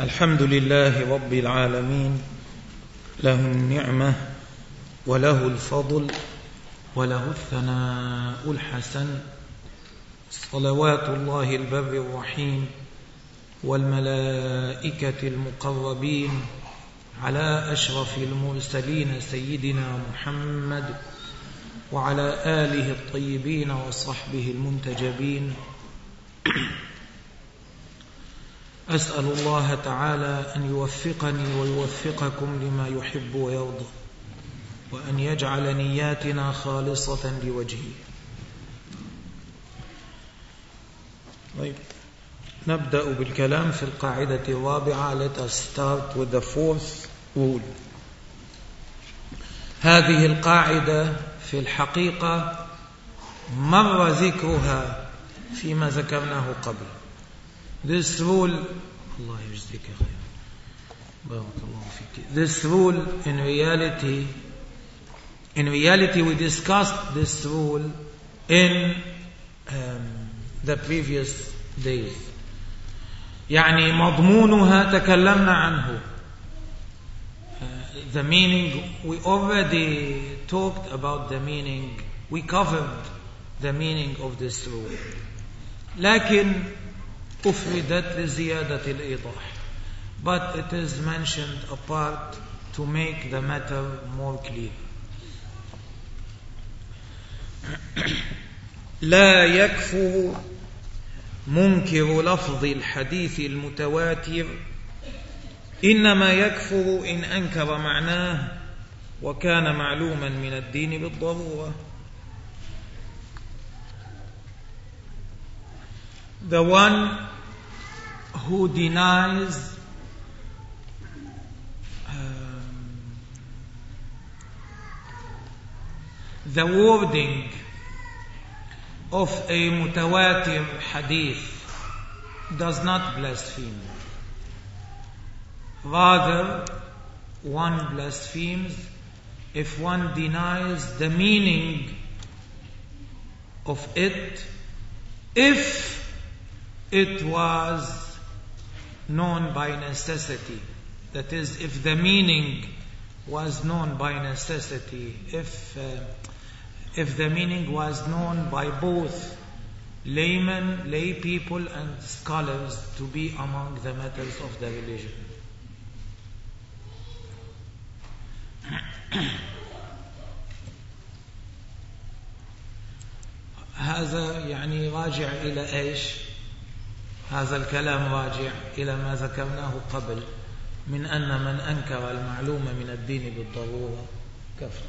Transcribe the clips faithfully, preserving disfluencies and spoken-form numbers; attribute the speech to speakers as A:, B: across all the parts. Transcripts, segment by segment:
A: الحمد لله رب العالمين، له النعمة وله الفضل وله الثناء الحسن، صلوات الله البر الرحيم والملائكة المقربين على أشرف المرسلين سيدنا محمد وعلى آله الطيبين وصحبه المنتجبين. أسأل الله تعالى أن يوفقني ويوفقكم لما يحب ويرضى، وأن يجعل نياتنا خالصة لوجهه. طيب، نبدأ بالكلام في القاعدة الرابعة. Let us start with the fourth rule. هذه القاعدة في الحقيقة مر ذكرها فيما ذكرناه قبل. This rule, Allah يجزيك خير. بارك الله فيك. This rule, in reality, in reality, we discussed this rule in um, the previous days. يعني مضمونها تكلمنا عنه. Uh, the meaning, we already talked about the meaning. We covered the meaning of this rule. لكن أفردت لزيادة الإيضاح. But it is mentioned apart to make the matter more clear. لا يكفر منكر لفظ الحديث المتواتر، إنما يكفر إن أنكر معناه وكان معلوما من الدين بالضرورة. The one who denies um, the wording of a mutawatir hadith does not blaspheme. Rather, one blasphemes if one denies the meaning of it, if it was known by necessity. That is, if the meaning was known by necessity, if uh, if the meaning was known by both laymen, lay people and scholars to be among the matters of the religion. هذا يعني راجع إلى إيش؟ هذا الكلام راجع إلى ما ذكرناه قبل من أن من أنكر المعلوم من الدين بالضرورة كفر.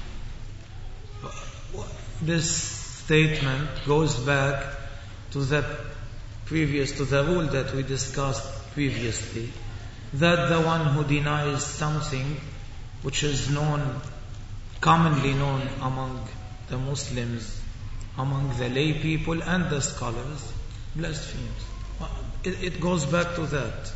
A: This statement goes back to the previous, to the rule that we discussed previously, that the one who denies something which is known, commonly known among the Muslims, among the lay people and the scholars, blasphemes. It, it goes back to that.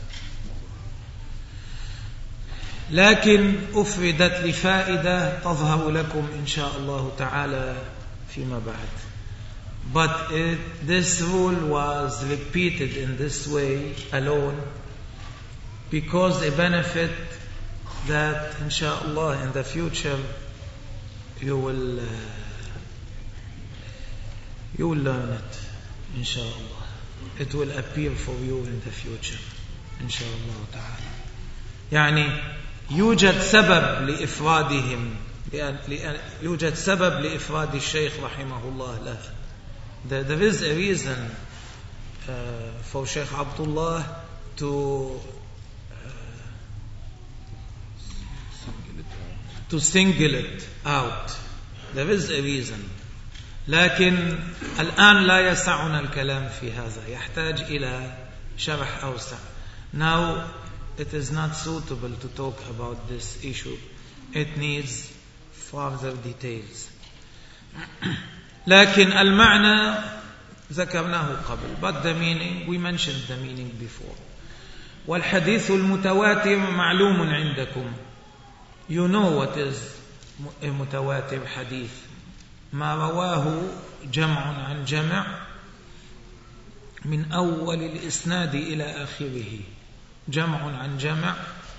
A: لكن أفردت لفائدة تظهر لكم إن شاء الله تعالى فيما بعد. But it, this rule was repeated in this way alone because a benefit that inshallah in the future you will uh, you will learn it inshallah. It will appear for you in the future inshallah ta'ala. يعني يوجد سبب لإفرادهم، لأن يوجد سبب لإفراد الشيخ رحمه الله له. There, there is a reason uh, for Sheikh Abdullah to uh, to single it out. There is a reason. لكن الآن لا يسعنا الكلام في هذا، يحتاج إلى شرح أوسع. Now it is not suitable to talk about this issue. It needs further details. لكن المعنى ذكرناه قبل. But the meaning, we mentioned the meaning before. والحديث المتواتر معلوم عندكم. You know what is a mutawatir hadith. ما رواه جمع عن جمع من أول الإسناد إلى آخره جمع عن جمع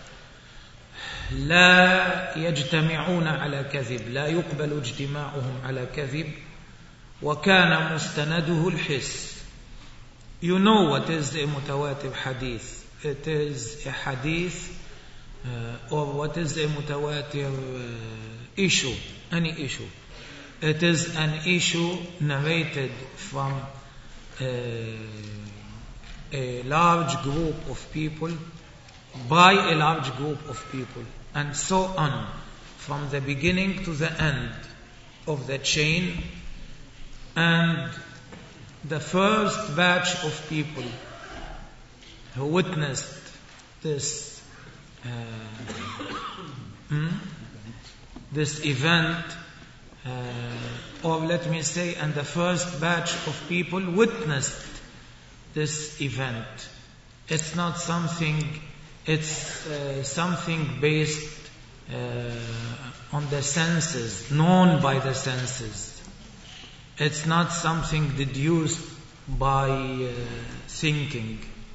A: لا يجتمعون على كذب، لا يقبل اجتماعهم على كذب، وكان مستنده الحس. You know what is a mutawatir hadith? It is a hadith uh, or what is a mutawatir uh, issue, any issue. It is an issue narrated from uh, a large group of people by a large group of people, and so on, from the beginning to the end of the chain. And the first batch of people who witnessed this uh, hmm, this event, uh, or let me say, and the first batch of people witnessed this event. It's not something, it's uh, something based uh, on the senses, known by the senses. It's not something deduced by uh, thinking.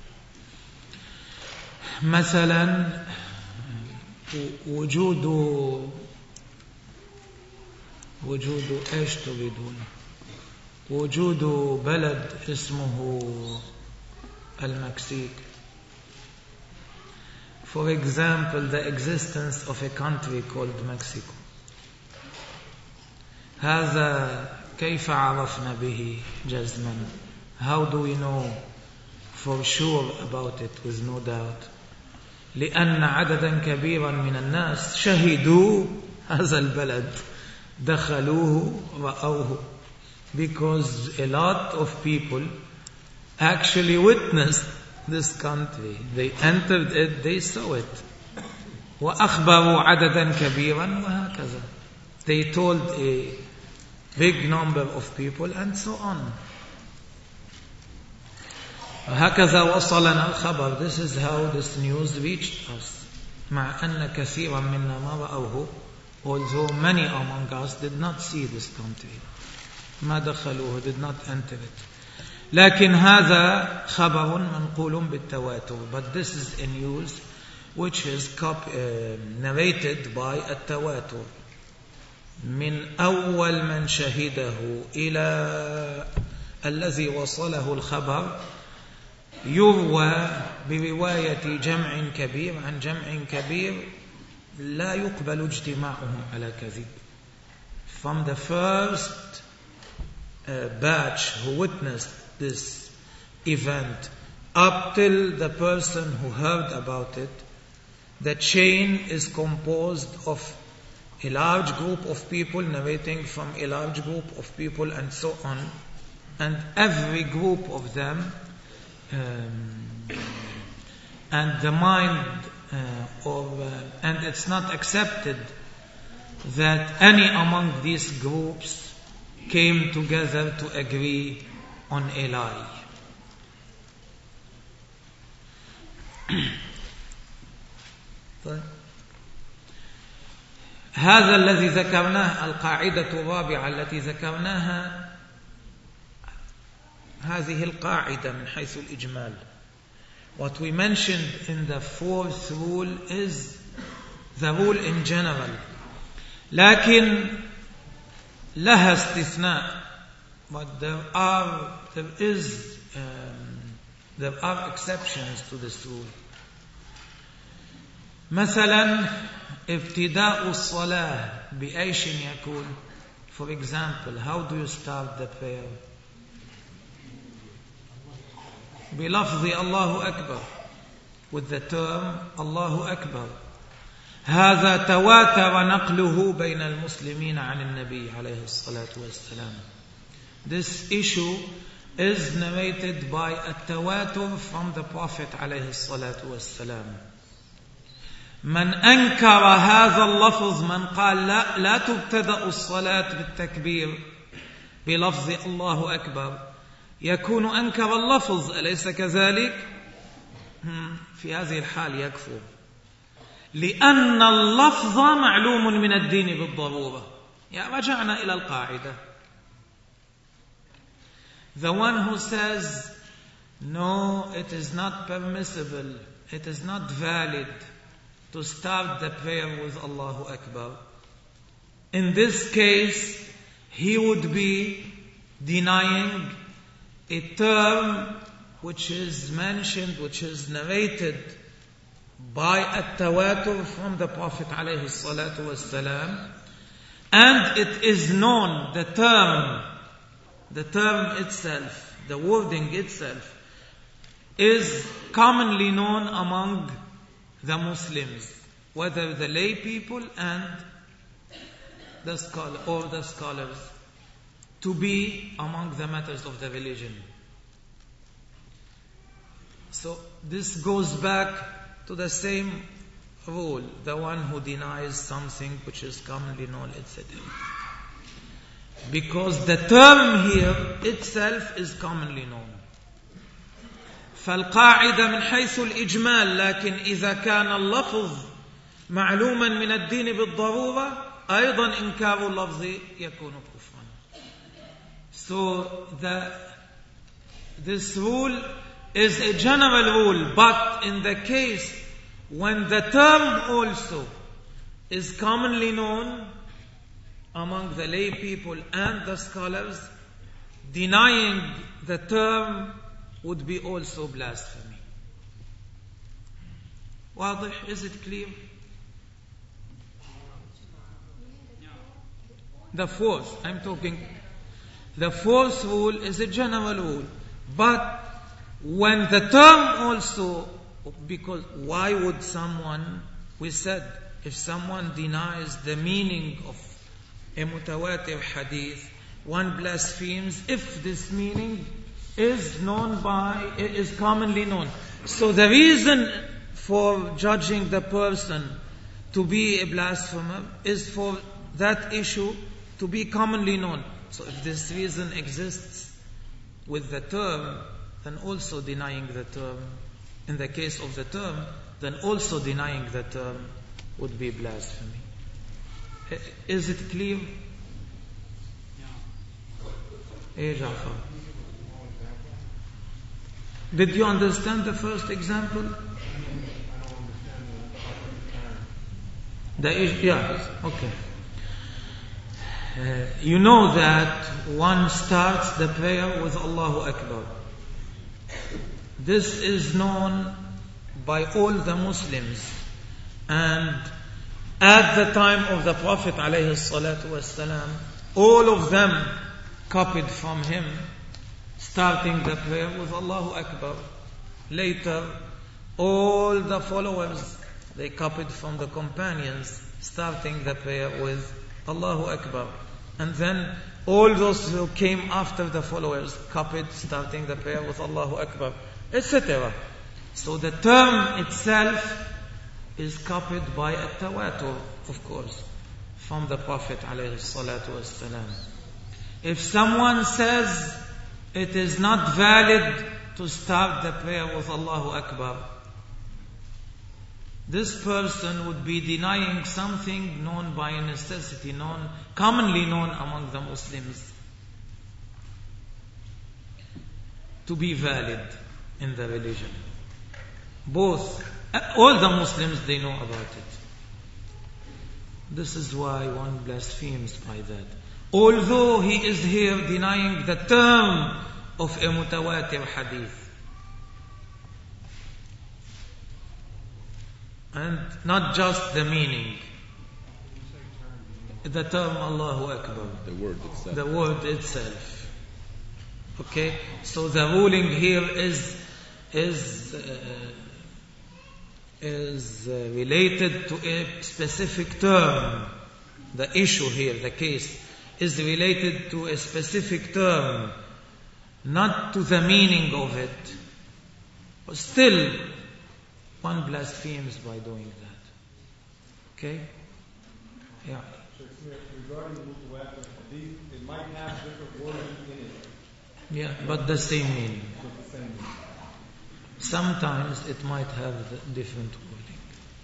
A: مثلا وجود وجود ايش تريدون وجود بلد اسمه المكسيك. For example, the existence of a country called Mexico. هذا كيف عرفنا به جزما? How do we know for sure about it with no doubt? لأن عددا كبيرا من الناس شهدوا هذا البلد، دخلوه رأوه. Because a lot of people actually witnessed this country. They entered it, they saw it. وأخبروا عددا كبيرا وهكذا. They told a big number of people and so on. هكذا وصلنا الخبر. This is how this news reached us. مع أن كثيرا منا ما رأوه, although many among us did not see this country. ما دخلوه, did not enter it. لكن هذا خبر منقول بالتواتر. But this is a news which is cop- uh, narrated by التواتر. من أول من شهده إلى الذي وصله الخبر يروى برواية جمع كبير عن جمع كبير لا يقبل اجتماعهم على كذب. From the first uh, batch who witnessed this event up till the person who heard about it, the chain is composed of a large group of people narrating from a large group of people and so on, and every group of them um, and the mind uh, or uh, and it's not accepted that any among these groups came together to agree on a lie. هذا الذي ذكرناه القاعدة الرابعة التي ذكرناها هذه القاعدة من حيث الإجمال. What we mentioned in the fourth rule is the rule in general, لكن لها استثناء. But there are there is um, there are exceptions to this rule. مثلا ابتداء الصلاة بأيش يكون? For example, how do you start the prayer? بلفظ الله أكبر, with the term الله أكبر. هذا تواتر نقله بين المسلمين عن النبي عليه الصلاة والسلام. This issue is narrated by التواتر from the Prophet عليه الصلاة والسلام. من أنكر هذا اللفظ, من قال لا, لا تبتدأ الصلاة بالتكبير بلفظ الله أكبر, يكون أنكر اللفظ, أليس كذلك؟ في هذه الحال يكفر, لأن اللفظ معلوم من الدين بالضرورة. يعني رجعنا إلى القاعدة. The one who says no, it is not permissible, it is not valid to start the prayer with Allahu Akbar. In this case, he would be denying a term which is mentioned, which is narrated by at-tawatur from the Prophet alayhi salatu wassalam, and it is known, the term, the term itself, the wording itself, is commonly known among the Muslims, whether the lay people and the scholar or the scholars, to be among the matters of the religion. So this goes back to the same rule, the one who denies something which is commonly known, et cetera. Because the term here itself is commonly known. فالقاعدة من حيث الإجمال، لكن إذا كان اللفظ معلوما من الدين بالضرورة أيضا إنكار اللفظ يكون كفرا. So the, this rule is a general rule, but in the case when the term also is commonly known among the lay people and the scholars, denying the term would be also blasphemy. واضح? Is it clear? The fourth, I'm talking, the fourth rule is a general rule, but when the term also, because why would someone, we said, if someone denies the meaning of a mutawatir hadith, one blasphemes if this meaning is known by, is commonly known. So the reason for judging the person to be a blasphemer is for that issue to be commonly known. So if this reason exists with the term, then also denying the term, in the case of the term, then also denying the term would be blasphemy. Is it clear? Yeah. Jafar. Did you understand the first example? The yeah, okay. Uh, you know that one starts the prayer with Allahu Akbar. This is known by all the Muslims, and at the time of the Prophet alayhi salatu wassalam, all of them copied from him, starting the prayer with Allahu Akbar. Later, all the followers, they copied from the companions, starting the prayer with Allahu Akbar. And then all those who came after the followers copied, starting the prayer with Allahu Akbar, et cetera. So the term itself is copied by at-tawatur, of course, from the Prophet alayhi salatu wassalam. If someone says it is not valid to start the prayer with Allahu Akbar, this person would be denying something known by necessity, known, commonly known among the Muslims, to be valid in the religion. Both, all the Muslims, they know about it. This is why one blasphemes by that. Although he is here denying the term of a mutawatir hadith, and not just the meaning. The term Allahu Akbar.
B: The word itself.
A: The word itself. Okay? So the ruling here is is uh, is uh, related to a specific term. The issue here, the case, is related to a specific term, not to the meaning of it. But still, one blasphemes by doing that. Okay? Yeah.
C: Regarding mutawatir hadith, it might have different wording in it.
A: Yeah, but the same meaning.
C: But the same meaning.
A: Sometimes it might have different wording.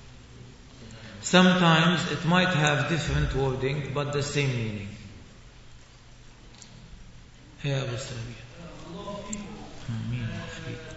A: Sometimes it might have different wording, but the same meaning. Yeah, Abu Sabi. Ameen.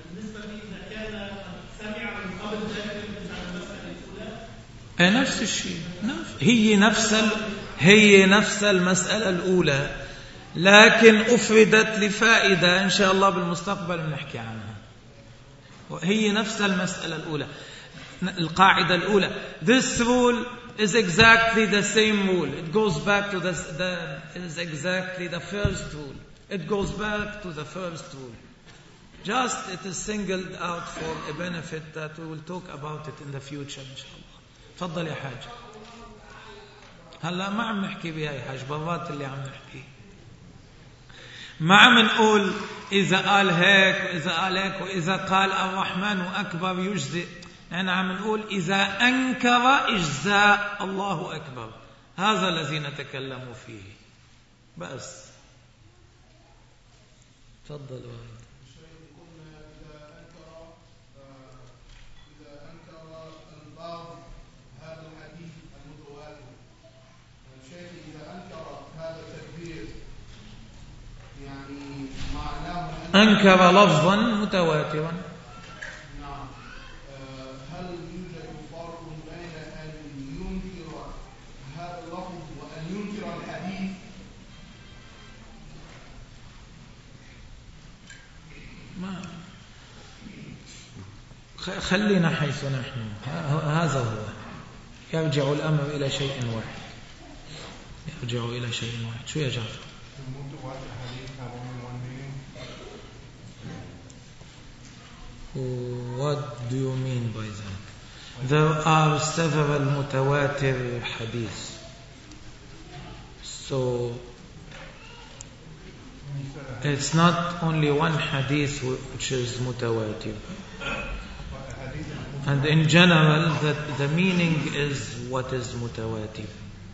A: اي نفس الشيء، هي نفس ال... هي نفس المسألة الأولى، لكن أفردت لفائدة إن شاء الله بالمستقبل بنحكي عنها. هي نفس المسألة الأولى، القاعدة الأولى. This rule is exactly the same rule. It goes back to the, the is exactly the first rule. It goes back to the first rule. Just it is singled out for a benefit that we will talk about it in the future إن شاء الله. تفضل يا حاج. هلا ما عم نحكي بها يا حاج، برات اللي عم نحكي. ما عم نقول إذا قال هيك وإذا قال هيك وإذا قال الرحمن أكبر يجزئ. أنا عم نقول إذا أنكر إجزاء الله أكبر، هذا الذي نتكلم فيه بس. تفضل والد. أنكر لفظا متواترا.
B: نعم. هل يوجد فرق بين أن ينكر هذا اللفظ وأن ينكر الحديث؟
A: ما خلينا حيث نحن، هذا هو. يرجع الأمر إلى شيء واحد، يرجع إلى شيء واحد. شو يا جعفر؟ What do you mean by that? There are several mutawatir hadiths. So it's not only one hadith which is mutawatir. And in general, the, the meaning is what is mutawatir.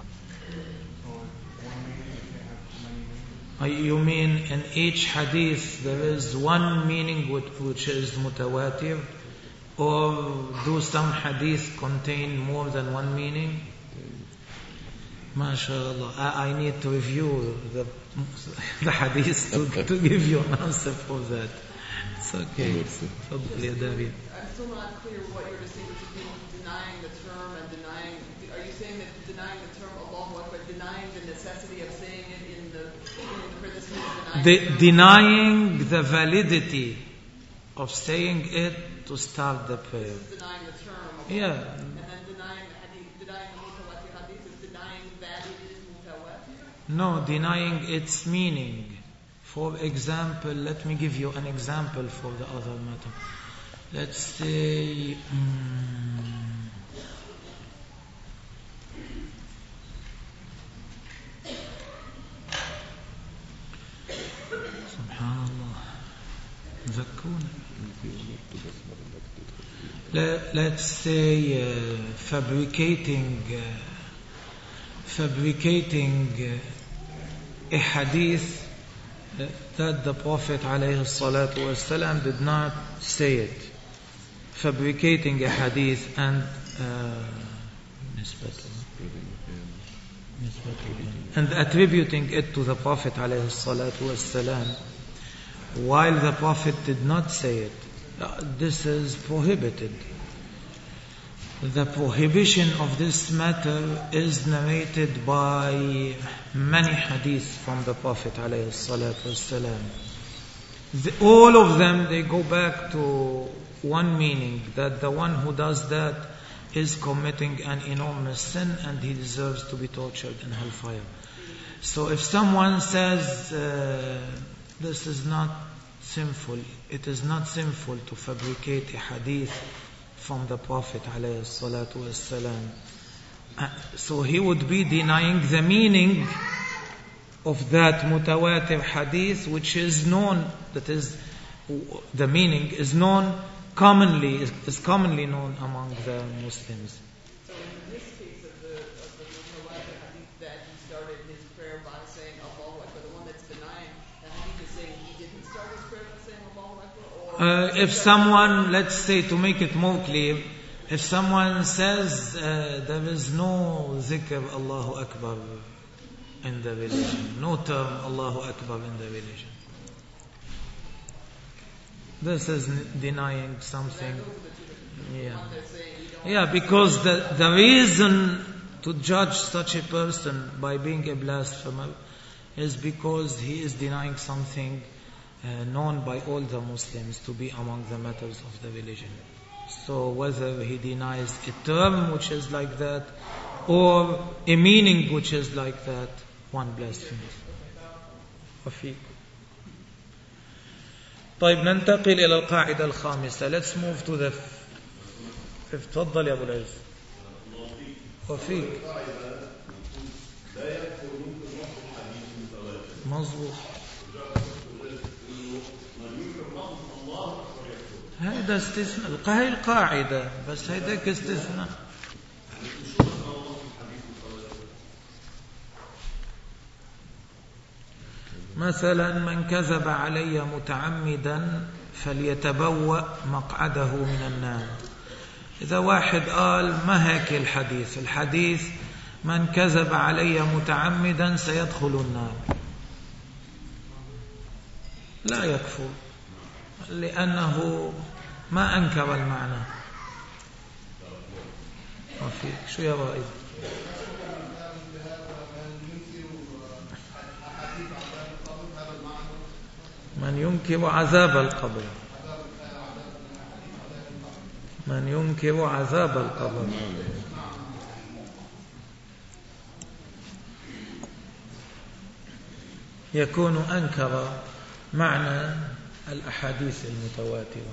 A: You mean in each hadith there is one meaning which is mutawatir, or do some hadith contain more than one meaning? MashaAllah, I, I need to review the, the hadith to, to give you an answer for that. It's okay.
D: I'm still not clear what you're distinguishing between denying the term and denying. Are you saying that denying the term Allahu Akbar, denying the necessity of saying it in the for this means denying
A: the, denying the validity of saying it to start the prayer?
D: This is denying the term. Okay.
A: Yeah.
D: And then denying the hadith, denying the mutawatir hadith is denying that it is mutawatir.
A: No, denying its meaning. For example, let me give you an example for the other matter. Let's say, um, Subhanallah, ذكونا. Let's say uh, fabricating, uh, fabricating uh, a hadith that the Prophet alayhi salatu wasalam did not say it. Fabricating a hadith and uh, and attributing it to the Prophet alayhi salatu wasalam while the Prophet did not say it. This is prohibited. The prohibition of this matter is narrated by many hadiths from the Prophet alayhi salatu wasalam. The, all of them, they go back to one meaning, that the one who does that is committing an enormous sin and he deserves to be tortured in hellfire. So if someone says uh, this is not sinful, it is not sinful to fabricate a hadith from the Prophet alayhi salatu wasalam, uh, so he would be denying the meaning of that mutawatir hadith, which is known, that is, the meaning is known commonly, is, is commonly known among the Muslims.
D: So in this case of the, of the mutawatir hadith that he started his prayer by saying Allahu Akbar, the one that's denying, the hadith is saying he didn't start his prayer by saying Allahu Akbar? Or
A: uh, if someone, let's say, to make it more clear, if someone says uh, there is no zikr Allahu Akbar in the religion, no term Allahu Akbar in the religion, this is denying something.
D: The one that's saying you don't
A: Yeah, because the, the reason to judge such a person by being a blasphemer is because he is denying something uh, known by all the Muslims to be among the matters of the religion. So whether he denies a term which is like that or a meaning which is like that, one blasphemes. وفيك. طيب ننتقل إلى القاعدة الخامسة. Let's move to the fifth. تفضل يا أبو العز. وفيك. مظبوط. هذا استثناء. هاي القاعدة بس هيداك استثناء. مثلا من كذب علي متعمدا فليتبوأ مقعده من النار. إذا واحد قال ما هيك الحديث الحديث من كذب علي متعمدا سيدخل النار، لا يكفر لأنه ما أنكر المعنى. وفيك شو يا رائد؟ من ينكر عذاب القبر. من ينكر عذاب القبر. يكون أنكر معنى الأحاديث المتواترة.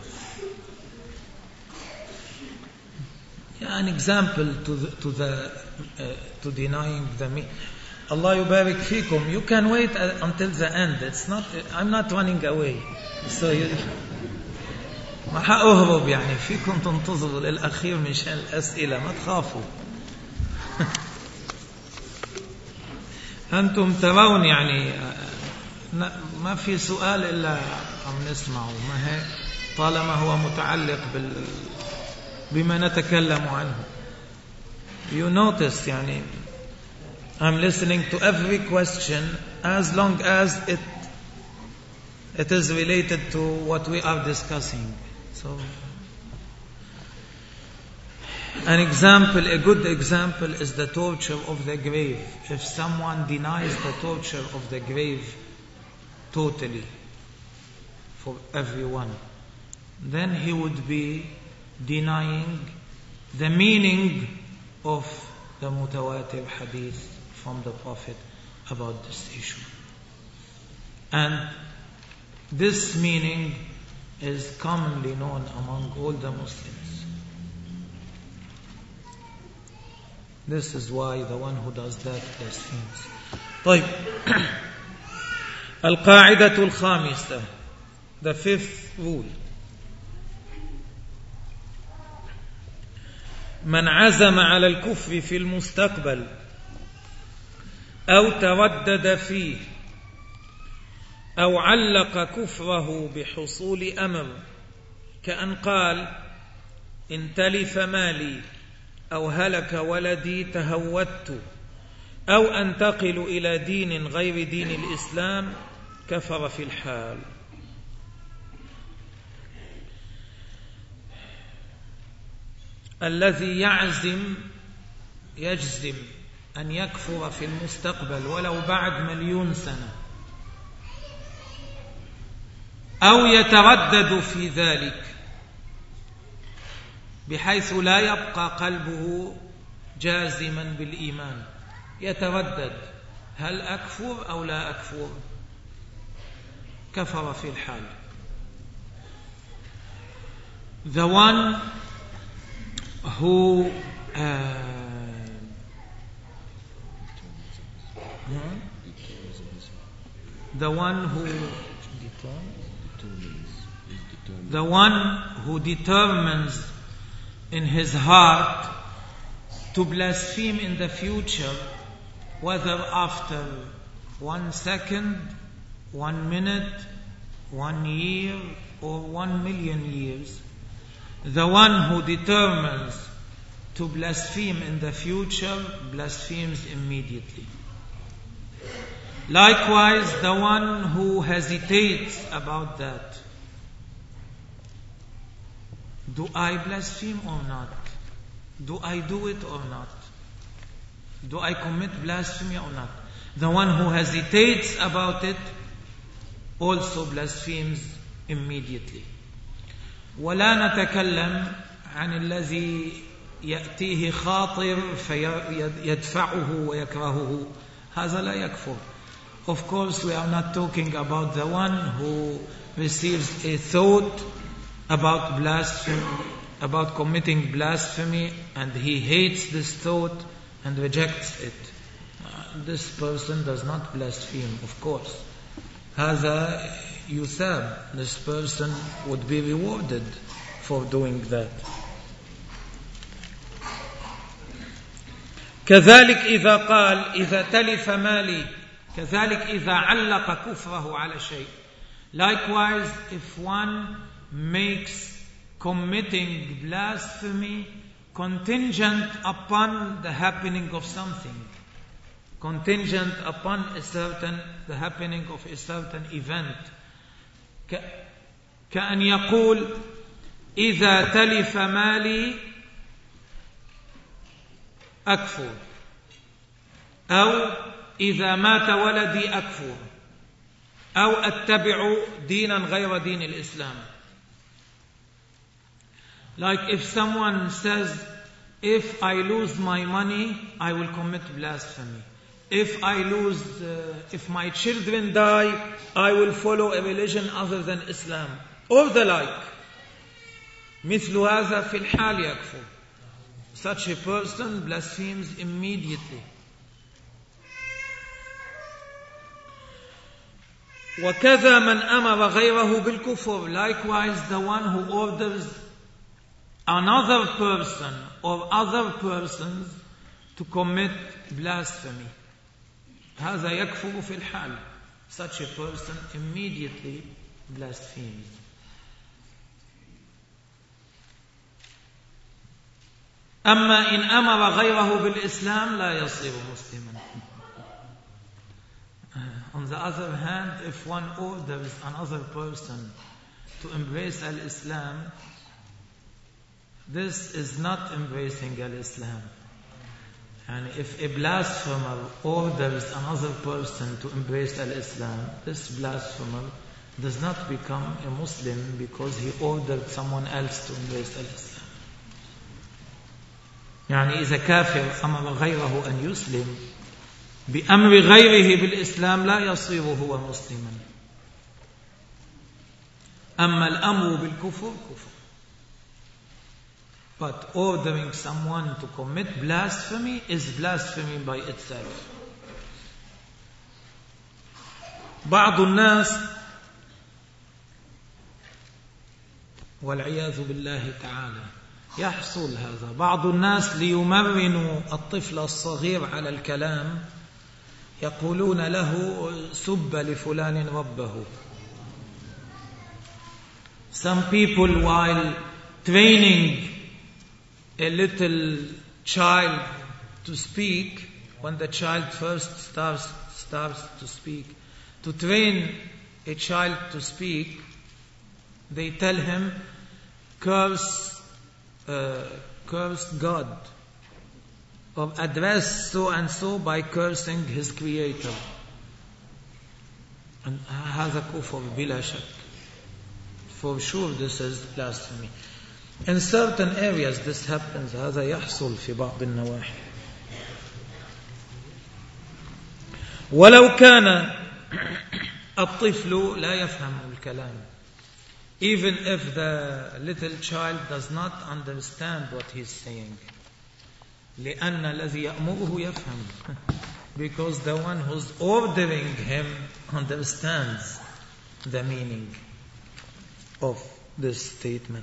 A: An example to the, to the uh, to denying the me. Allah yubarik fikum. You can wait until the end. It's not. I'm not running away. So you, ما حأهرب يعني فيكم تنتظروا للأخير مشان الأسئلة ما تخافوا. أنتم ترون يعني ما في سؤال إلا عم نسمعه ما هيك طالما هو متعلق بال بما نتكلم عنه. You notice يعني I'm listening to every question as long as it it is related to what we are discussing. So an example, a good example is the torture of the grave. If someone denies the torture of the grave totally for everyone, then he would be denying the meaning of the mutawatir hadith from the Prophet about this issue. And this meaning is commonly known among all the Muslims. This is why the one who does that blasphemes. طيب. القاعدة الخامسة. The fifth rule. من عزم على الكفر في المستقبل أو تردد فيه أو علق كفره بحصول أمر كأن قال إن تلف مالي أو هلك ولدي تهودت أو أنتقل إلى دين غير دين الإسلام كفر في الحال. الذي يعزم يجزم أن يكفر في المستقبل ولو بعد مليون سنة أو يتردد في ذلك بحيث لا يبقى قلبه جازما بالإيمان، يتردد هل أكفر أو لا أكفر، كفر في الحال. The one who uh, the one who the one who determines in his heart to blaspheme in the future, whether after one second, one minute, one year, or one million years, the one who determines to blaspheme in the future blasphemes immediately. Likewise, the one who hesitates about that do I blaspheme or not? Do I do it or not? Do I commit blasphemy or not? The one who hesitates about it also blasphemes immediately. ولا نتكلم عن الذي يأتيه خاطر فيدفعه ويكرهه. هذا لا يكفر. Of course, we are not talking about the one who receives a thought about blasphemy, about committing blasphemy, and he hates this thought and rejects it. Uh, this person does not blaspheme, of course. هذا يثاب. This person would be rewarded for doing that. كذلك إذا قال إذا تلف مالي كذلك إذا علق كفره على شيء. Likewise, if one makes committing blasphemy contingent upon the happening of something, contingent upon a certain, the happening of a certain event, كأن يقول إذا تلف مالي أكفر، أو إذا مات ولدي أكفر، أو أتبع دينا غير دين الإسلام. Like if someone says, if I lose my money, I will commit blasphemy. If I lose, uh, if my children die, I will follow a religion other than Islam, or the like. مثل هذا في الحال يكفر. Such a person blasphemes immediately. وكذا من أمر غيره بالكفر. Likewise, the one who orders another person or other persons to commit blasphemy. هذا يكفر في الحال. Such a person immediately blasphemes. أما إن أمر غيره بالإسلام لا يصير مسلما. On the other hand, if one orders another person to embrace al-Islam, this is not embracing al-Islam. And if a blasphemer orders another person to embrace al-Islam, this blasphemer does not become a Muslim because he ordered someone else to embrace al-Islam. يعني إذا كافر أمر غيره أن يسلم بأمر غيره بالإسلام لا يصير هو مسلما. أما الأمر بالكفر كفر. But ordering someone to commit blasphemy is blasphemy by itself. بعض الناس والعياذ بالله تعالى يحصل هذا. بعض الناس ليمرنوا الطفل الصغير على الكلام يقولون له سب لفلان ربه. Some people, while training a little child to speak, when the child first starts, starts to speak, to train a child to speak, they tell him, curse Uh, curse God, or address so and so by cursing his creator. And هذا كفر بلا شك. For sure this is blasphemy. In certain areas this happens. هذا يحصل في بعض النواحي. ولو كان الطفل لا يفهم الكلام. Even if the little child does not understand what he's saying. لأن الذي يأمره يفهم. Because the one who's ordering him understands the meaning of this statement.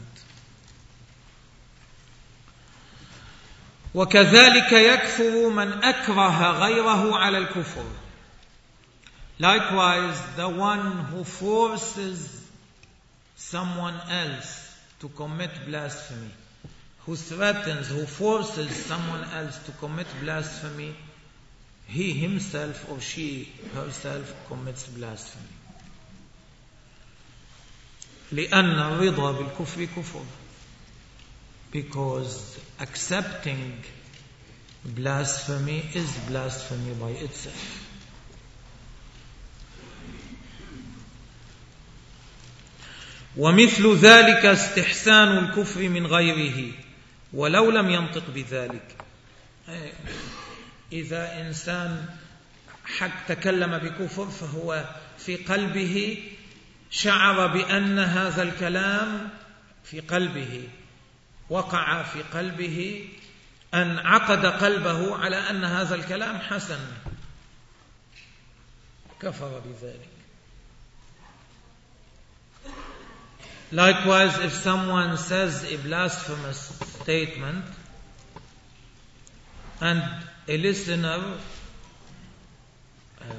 A: وكذلك يكفر من أكره غيره على الكفر. Likewise, the one who forces someone else to commit blasphemy, who threatens, who forces someone else to commit blasphemy, he himself or she herself commits blasphemy. لأن الرضا بالكفر كفر. because accepting blasphemy is blasphemy by itself. ومثل ذلك استحسان الكفر من غيره ولو لم ينطق بذلك. إذا إنسان حق تكلم بكفر فهو في قلبه شعر بأن هذا الكلام في قلبه وقع في قلبه أن عقد قلبه على أن هذا الكلام حسن، كفر بذلك. Likewise, if someone says a blasphemous statement and a listener uh,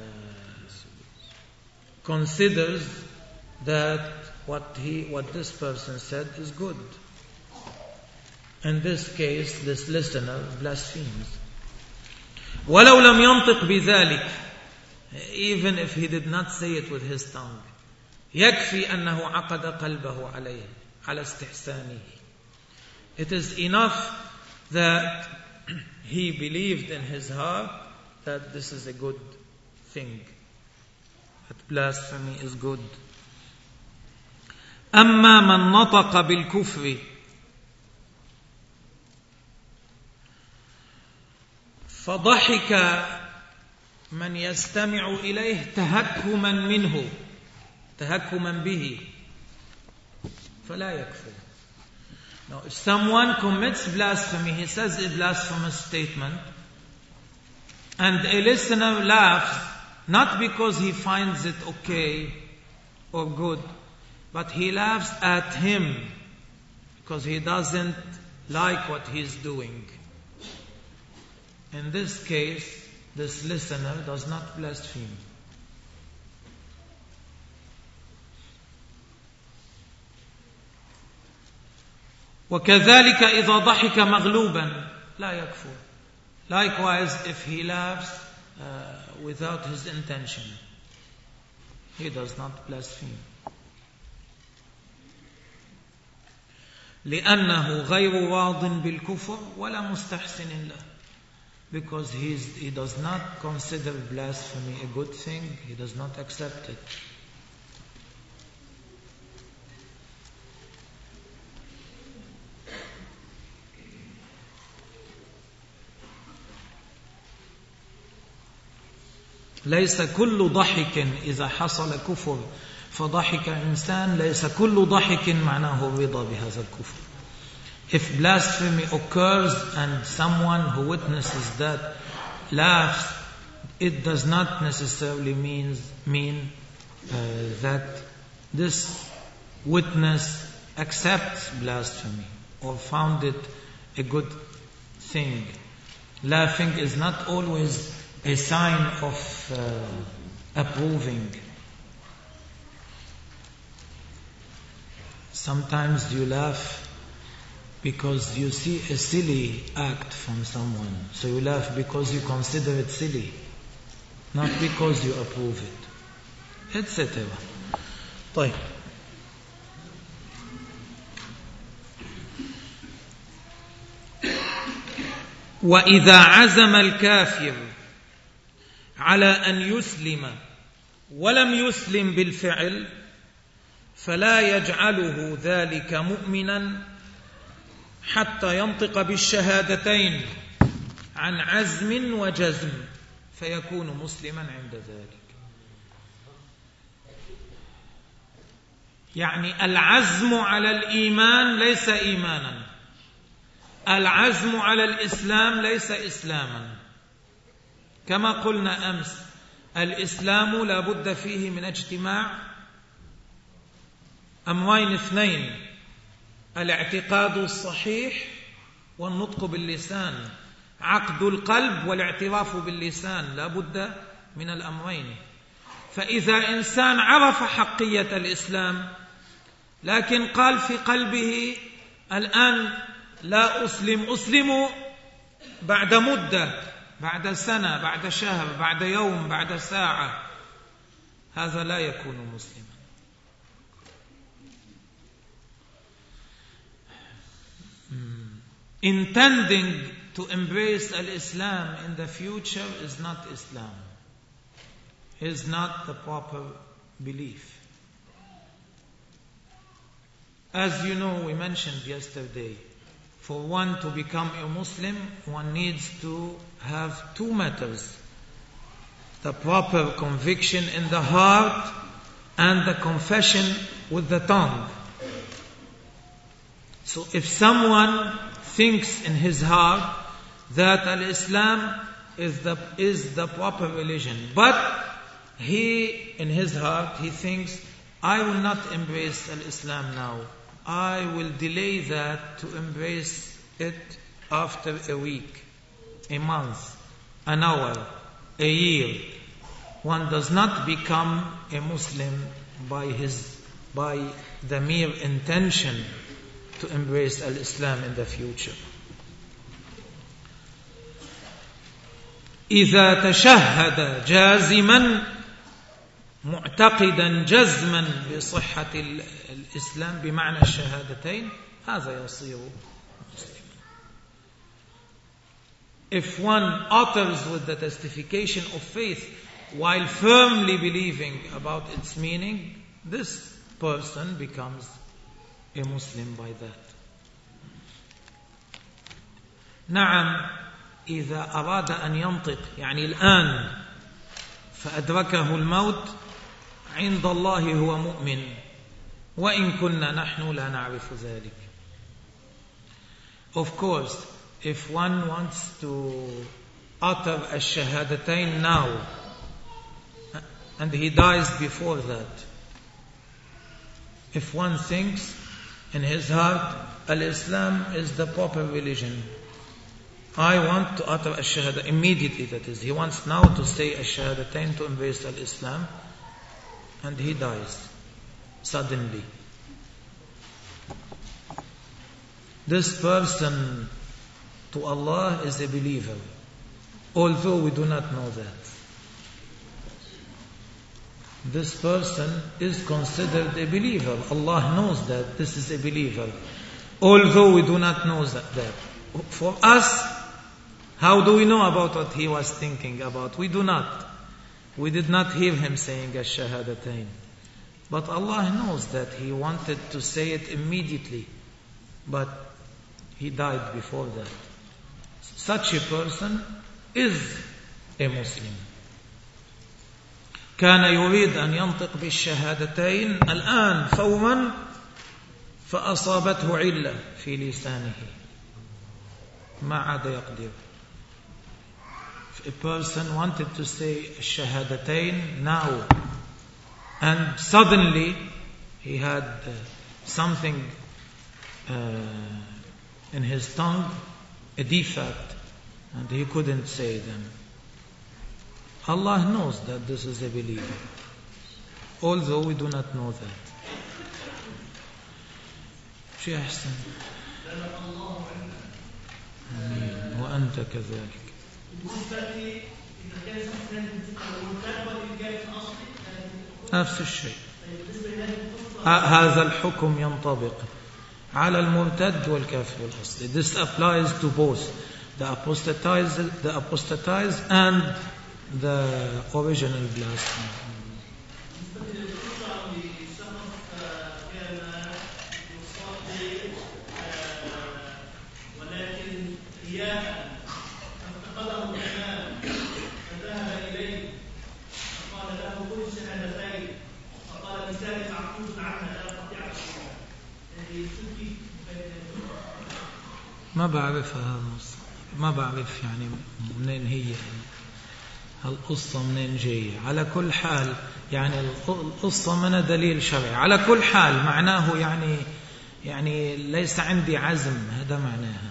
A: considers that what he, what this person said is good, in this case, this listener blasphemes. وَلَوْ لَمْ يَنطِقْ بِذَلِكَ, even if he did not say it with his tongue, يكفي أنه عقد قلبه عليه على استحسانه. It is enough that he believed in his heart that this is a good thing, that blasphemy is good. أما من نطق بالكفر فضحك من يستمع إليه تهكما منه تهكما به فلا يكفر. Now, if someone commits blasphemy, he says a blasphemous statement, and a listener laughs, not because he finds it okay or good, but he laughs at him because he doesn't like what he's doing. In this case, this listener does not blaspheme. وكذلك إذا ضحك مغلوبا لا يكفر. Likewise, if he laughs uh, without his intention, he does not blaspheme. لأنه غير راض بالكفر ولا مستحسن له, because he's, he does not consider blasphemy a good thing, he does not accept it. ليس كل ضحك إذا حصل كفر فضحك إنسان ليس كل ضحك معناه الرضا بهذا الكفر. If blasphemy occurs and someone who witnesses that laughs, it does not necessarily means, mean uh, that this witness accepts blasphemy or found it a good thing. Laughing is not always a sign of uh, approving. Sometimes you laugh because you see a silly act from someone. So you laugh because you consider it silly, not because you approve it, et cetera. طيب. وإذا عزم الكافر على أن يسلم ولم يسلم بالفعل فلا يجعله ذلك مؤمنا حتى ينطق بالشهادتين عن عزم وجزم فيكون مسلما عند ذلك. يعني العزم على الإيمان ليس إيمانا، العزم على الإسلام ليس إسلاما. كما قلنا أمس، الإسلام لا بد فيه من اجتماع أمرين اثنين: الاعتقاد الصحيح والنطق باللسان، عقد القلب والاعتراف باللسان، لا بد من الأمرين. فإذا إنسان عرف حقية الإسلام لكن قال في قلبه الآن لا أسلم، أسلم بعد مدة، بعد سنة، بعد شهر، بعد يوم، بعد ساعة، هذا لا يكون مسلما. Hmm. intending to embrace al-Islam in the future is not Islam, is not the proper belief. As you know, we mentioned yesterday, for one to become a Muslim, one needs to have two matters: the proper conviction in the heart and the confession with the tongue. So if someone thinks in his heart that al-Islam is the, is the proper religion, but he, in his heart, he thinks, I will not embrace al-Islam now. I will delay that to embrace it after a week, a month, an hour, a year. One does not become a Muslim by his, by the mere intention to embrace al-Islam in the future. إذا تشهد جازما معتقدا جزما بصحة الإسلام بمعنى الشهادتين هذا يصير مسلما. If one utters with the testification of faith while firmly believing about its meaning, this person becomes a Muslim by that. نعم إذا أراد أن ينطق يعني الآن فأدركه الموت عند الله هو مؤمن وإن كنا نحن لا نعرف ذلك. Of course, if one wants to utter الشهادتين now and he dies before that, if one thinks in his heart al-Islam is the proper religion, I want to utter al-shahada immediately, that is, he wants now to say al-shahadatain to embrace al-Islam, and he dies suddenly. This person to Allah is a believer, although we do not know that. This person is considered a believer. Allah knows that this is a believer, although we do not know that. For us, how do we know about what he was thinking about? We do not. We did not hear him saying ash-shahadatain. But Allah knows that he wanted to say it immediately, but he died before that. Such a person is a Muslim. كان يريد أن ينطق بالشهادتين الآن فورا فأصابته علة في لسانه ما عاد يقدر. A person wanted to say shahadatain now, and suddenly he had uh, something uh, in his tongue, a defect, and he couldn't say them. Allah knows that this is a believer, although we do not know that. شيء أحسن. آمين وأنت كذلك. نفس الشيء. هذا الحكم ينطبق على المرتد والكافر الأصلي. This applies to both the apostatized, the apostatized and the original blasphemer. ما بعرف هذا النص، ما بعرف يعني منين هي القصة منين جاية. على كل حال يعني القصة من دليل شرعي. على كل حال معناه يعني يعني ليس عندي عزم، هذا معناها.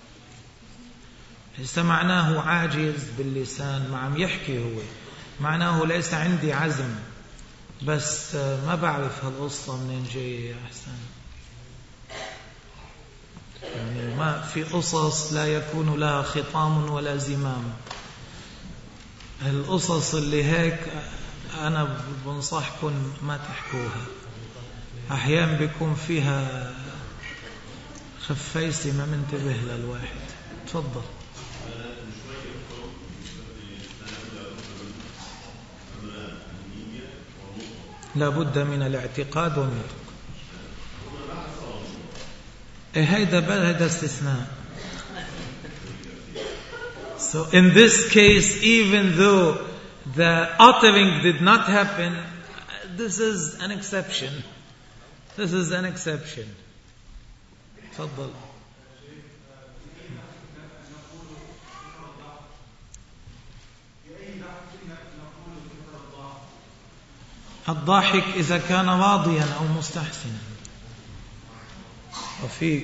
A: ليس معناه عاجز باللسان، ما عم يحكي هو، معناه ليس عندي عزم، بس ما بعرف هالقصة منين جاية يا أحسن. يعني ما في قصص لا يكون لها خطام ولا زمام. القصص اللي هيك أنا بنصحكم ما تحكوها. أحيانا بيكون فيها خفيسي ما منتبه للواحد. تفضل. لا بد من الاعتقاد والنطق. إيه هيدا هيدا استثناء. So in this case, even though the uttering did not happen, this is an exception. This is an exception. تفضل. الضاحك إذا كان راضيا أو مستحسنا. وفيك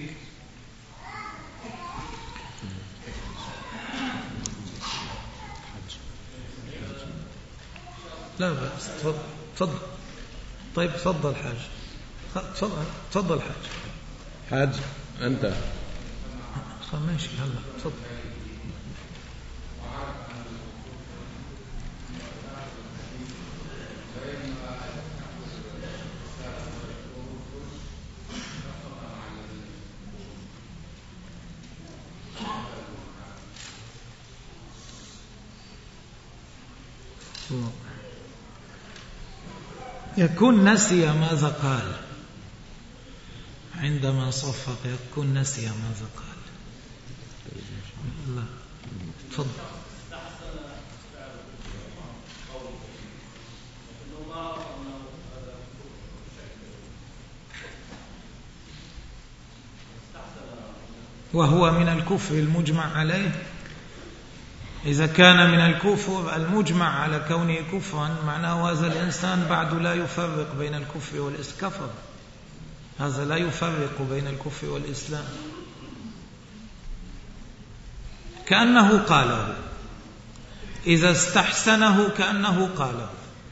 A: لا بأس. تفضل. طيب تفضل حاج. تفضل تفضل حاج.
E: حاج أنت.
A: ماشي هلا تفضل. يكون نسي ماذا قال عندما صفق، يكون نسي ماذا قال. لا تفضل. وهو من الكفر المجمع عليه. إذا كان من الكفر المجمع على كونه كفرا، معناه هذا الإنسان بعد لا يفرق بين الكفر والإسكفر. هذا لا يفرق بين الكفر والإسلام، كأنه قاله. إذا استحسنه كأنه قاله.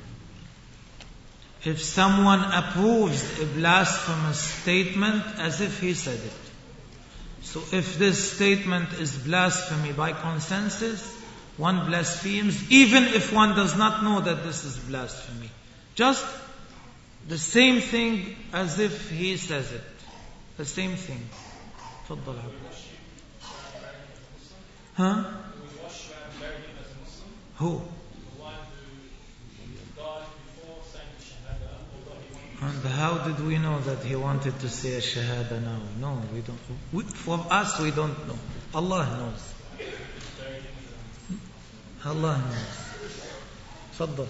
A: If someone approves a blasphemous statement, as if he said it. So if this statement is blasphemy by consensus, one blasphemes, even if one does not know that this is blasphemy. Just the same thing as if he says it. The same thing. تفضل. Huh? Who? And how did we know that he wanted to say a shahada now? No, we don't. We, for us, we don't know. Allah knows. Allah knows. تفضل.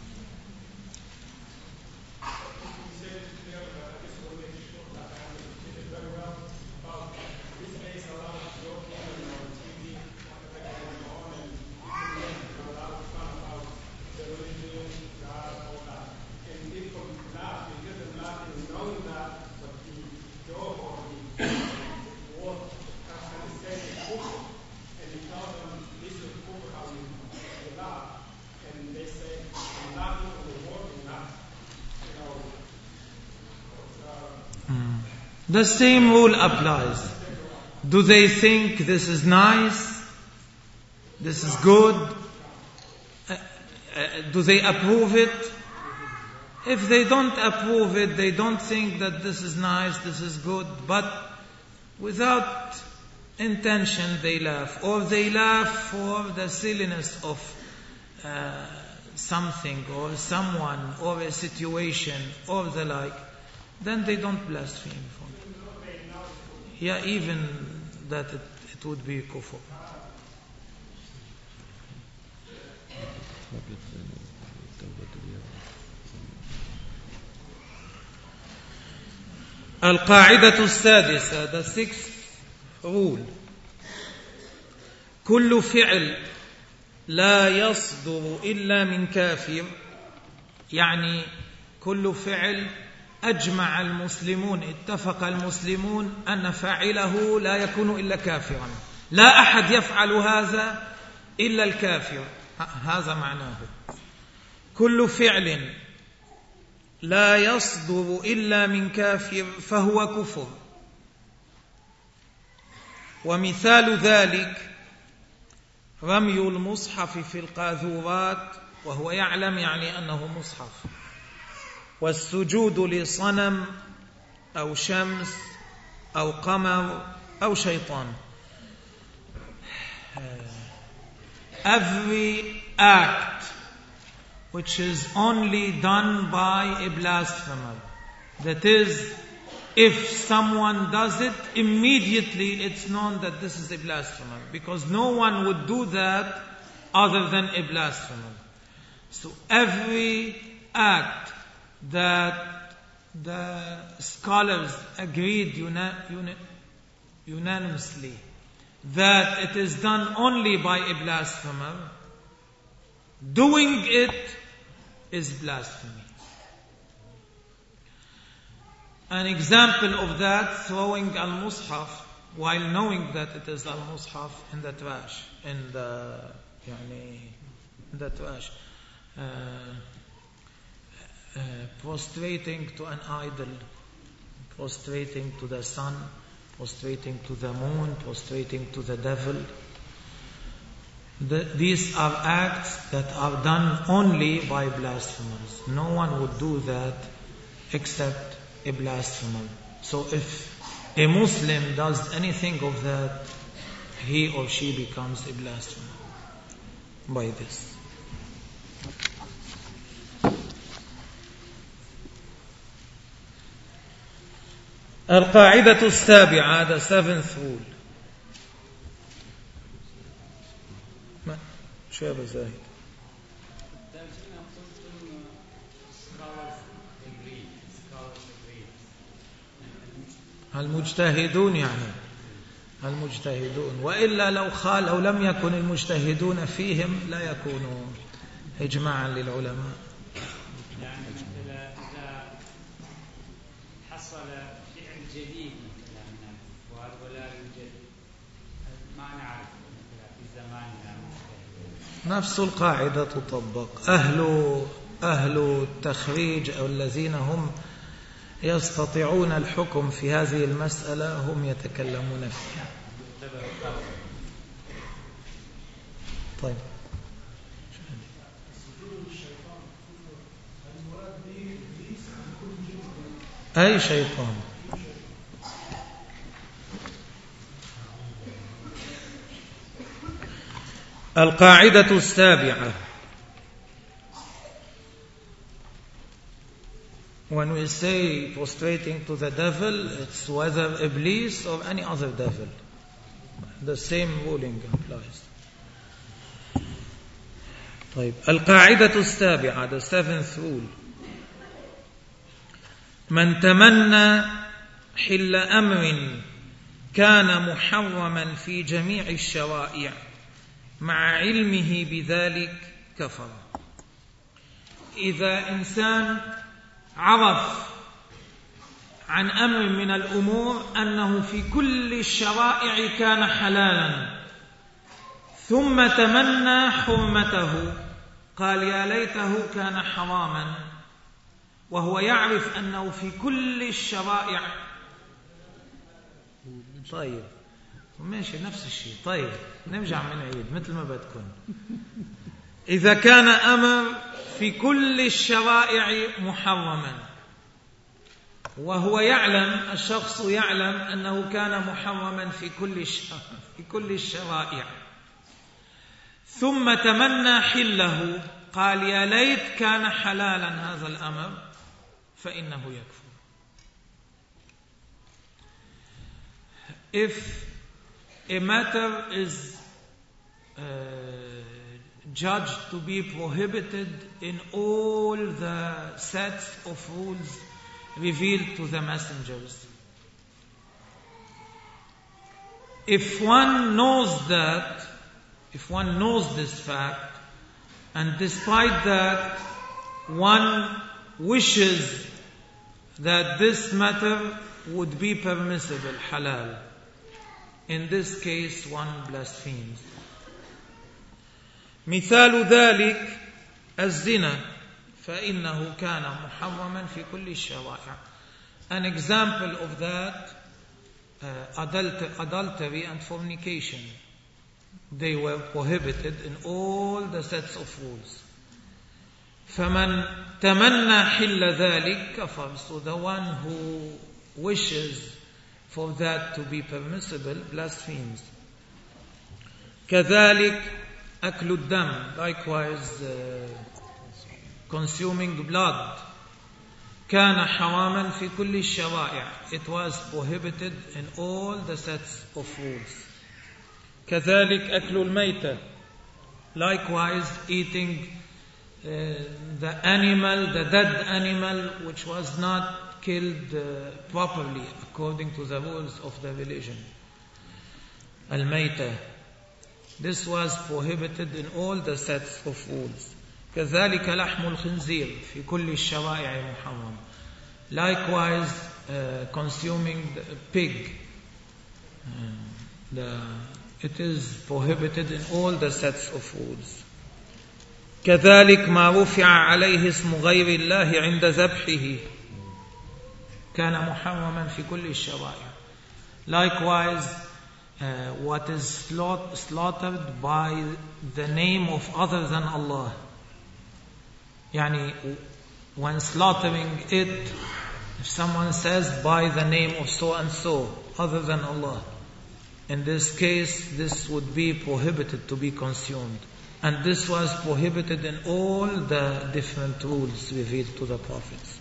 A: The same rule applies. Do they think this is nice? This is good? Uh, uh, do they approve it? If they don't approve it, they don't think that this is nice, this is good, but without intention they laugh, or they laugh for the silliness of uh, something or someone or a situation or the like, then they don't blaspheme for it. Yeah, even that it, it would be kufr. القاعدة السادسة, the sixth rule. كل فعل لا يصدر إلا من كافر, يعني كل فعل أجمع المسلمون, اتفق المسلمون أن فاعله لا يكون إلا كافرا. لا أحد يفعل هذا إلا الكافر. هذا معناه. كل فعل لا يصدر إلا من كافر فهو كفر. ومثال ذلك رمي المصحف في القاذورات وهو يعلم يعني أنه مصحف, والسجود لصنم أو شمس أو قمر أو شيطان. Every act which is only done by a blasphemer, that is, if someone does it, immediately it's known that this is a blasphemer, because no one would do that other than a blasphemer. So every act that the scholars agreed una- uni- unanimously that it is done only by a blasphemer, doing it is blasphemy. An example of that, throwing al-mushaf while knowing that it is al-mushaf in the trash, in the, yani, in the trash. Uh, uh, prostrating to an idol, prostrating to the sun, prostrating to the moon, prostrating to the devil. The, these are acts that are done only by blasphemers. No one would do that except a blasphemer. So if a Muslim does anything of that, he or she becomes a blasphemer by this. القاعدة السابعة, the seventh rule. ما شو يا زاهد؟ المجتهدون يعني المجتهدون، وإلا لو خال أو لم يكن المجتهدون فيهم لا يكونوا إجماعا للعلماء.
F: يعني إذا حصل فعل جديد مثلا من الكفار ولا يوجد ما نعرف مثلا في زماننا مجتهدون،
A: نفس القاعدة تطبق. أهل أهل التخريج أو الذين هم يستطيعون الحكم في هذه المسألة هم يتكلمون فيها. طيب، أي شيطان؟ القاعدة السابعة. When we say prostrating to the devil, it's whether Iblis or any other devil. The same ruling applies. طيب، القاعدة السابعة, the seventh rule. من تمنى حل أمر كان محرما في جميع الشرائع مع علمه بذلك كفر. إذا إنسان عرف عن أمر من الأمور أنه في كل الشرائع كان حلالا، ثم تمنى حرمته، قال يا ليته كان حراما، وهو يعرف أنه في كل الشرائع. طيب ماشي نفس الشيء. طيب نرجع من عيد مثل ما بدكم. إذا كان أمر في كل الشرائع محرما، وهو يعلم، الشخص يعلم أنه كان محرما في كل في كل الشرائع، ثم تمنى حله، قال يا ليت كان حلالا هذا الأمر، فإنه يكفر. If a matter is uh, judged to be prohibited in all the sets of rules revealed to the messengers, if one knows that, if one knows this fact, and despite that one wishes that this matter would be permissible, halal, in this case one blasphemes. مثال ذلك الزنا فإنه كان محرما في كل الشرائع. An example of that, uh, adulter- adultery and fornication, they were prohibited in all the sets of rules. فمن تمنى حل ذلك كفر. So the one who wishes for that to be permissible, blasphemes. كذلك أكل الدم, likewise uh, consuming blood. كان حراما في كل الشرائع, it was prohibited in all the sets of rules. كذلك أكل الميتة, likewise eating uh, the animal, the dead animal which was not killed uh, properly according to the rules of the religion. الميتة, this was prohibited in all the sets of rules. كذلك لحم الخنزير في كل الشرائع محرم, likewise uh, consuming the pig, uh, the, it is prohibited in all the sets of rules. كذلك ما رفع عليه اسم غير الله عند ذبحه كان محرما في كل الشرائع, likewise uh, what is slaughtered by the name of other than Allah. Yani, when slaughtering it, if someone says by the name of so and so, other than Allah, in this case, this would be prohibited to be consumed. And this was prohibited in all the different rules revealed to the prophets.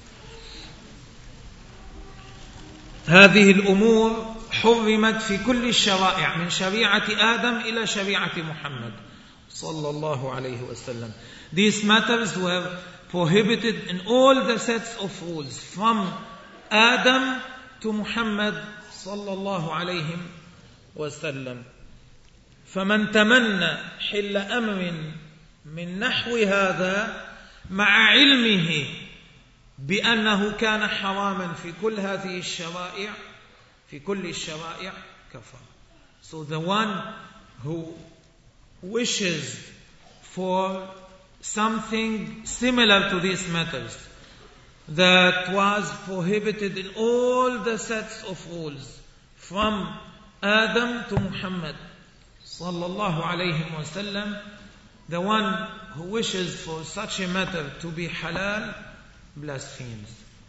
A: هذه الأمور حرمت في كل الشرائع من شريعة آدم إلى شريعة محمد صلى الله عليه وسلم. These matters were prohibited in all the sets of rules from Adam to Muhammad صلى الله عليه وسلم. فمن تمنى حل أمر من نحو هذا مع علمه بأنه كان حراما في كل هذه الشرائع في كل الشرائع كفر. So the one who wishes for something similar to these matters that was prohibited in all the sets of rules from Adam to Muhammad sallallahu alayhi wa sallam, the one who wishes for such a matter to be halal blasphemes.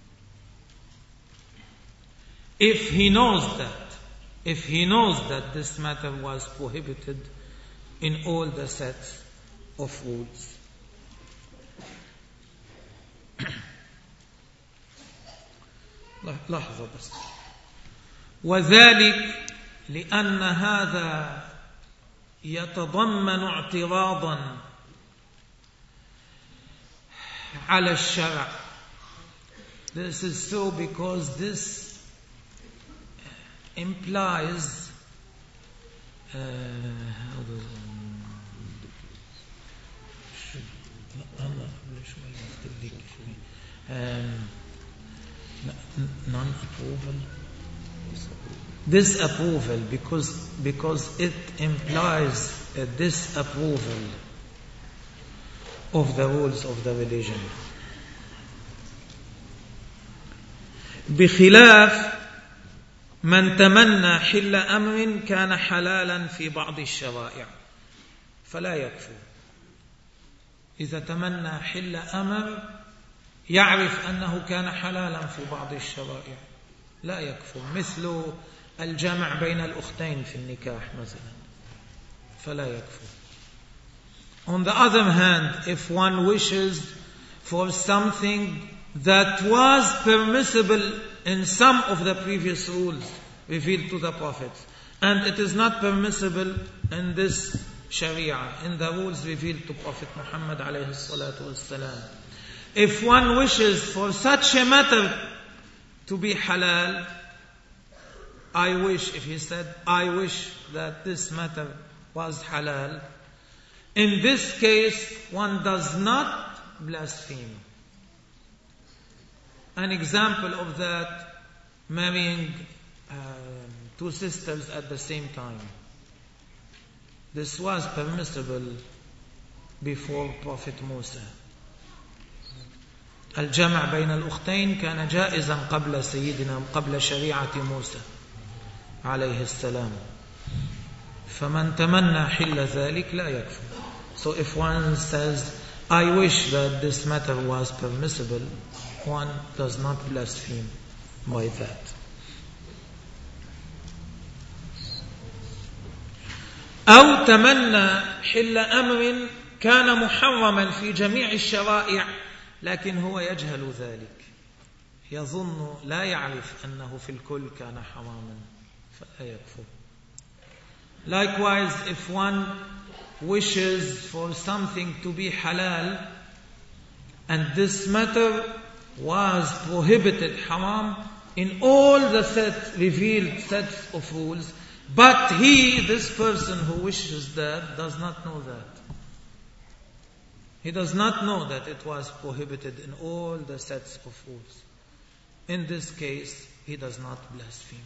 A: If he knows that, if he knows that this matter was prohibited in all the sets of rules. لحظة بس. وذلك لأن هذا يتضمن اعتراضا على الشرع. This is so because this implies uh, how does um, non-approval. Disapproval, because because it implies a disapproval of the rules of the religion. بخلاف من تمنى حل أمر كان حلالا في بعض الشرائع فلا يكفر. إذا تمنى حل أمر يعرف أنه كان حلالا في بعض الشرائع لا يكفر, مثل الجمع بين الأختين في النكاح مثلا فلا يكفر. On the other hand, if one wishes for something that was permissible in some of the previous rules revealed to the prophets, and it is not permissible in this Sharia, in the rules revealed to Prophet Muhammad alayhi salatu wassalam, if one wishes for such a matter to be halal, I wish, if he said, I wish that this matter was halal, in this case, one does not blaspheme. An example of that, marrying uh, two sisters at the same time. This was permissible before Prophet Musa. الجمع بين الأختين كان جائزا قبل سيدنا قبل شريعة موسى عليه السلام. فمن تمنى حل ذلك لا يكفر. So if one says, I wish that this matter was permissible, one does not blaspheme by that. أو تمنى حل أمر كان محرما في جميع الشرائع لكن هو يجهل ذلك، يظن لا يعرف أنه في الكل كان حراما فلا يكفر. Likewise, if one wishes for something to be halal and this matter was prohibited haram in all the set, revealed sets of rules, but he, this person who wishes that, does not know that. He does not know that it was prohibited in all the sets of rules. In this case, he does not blaspheme.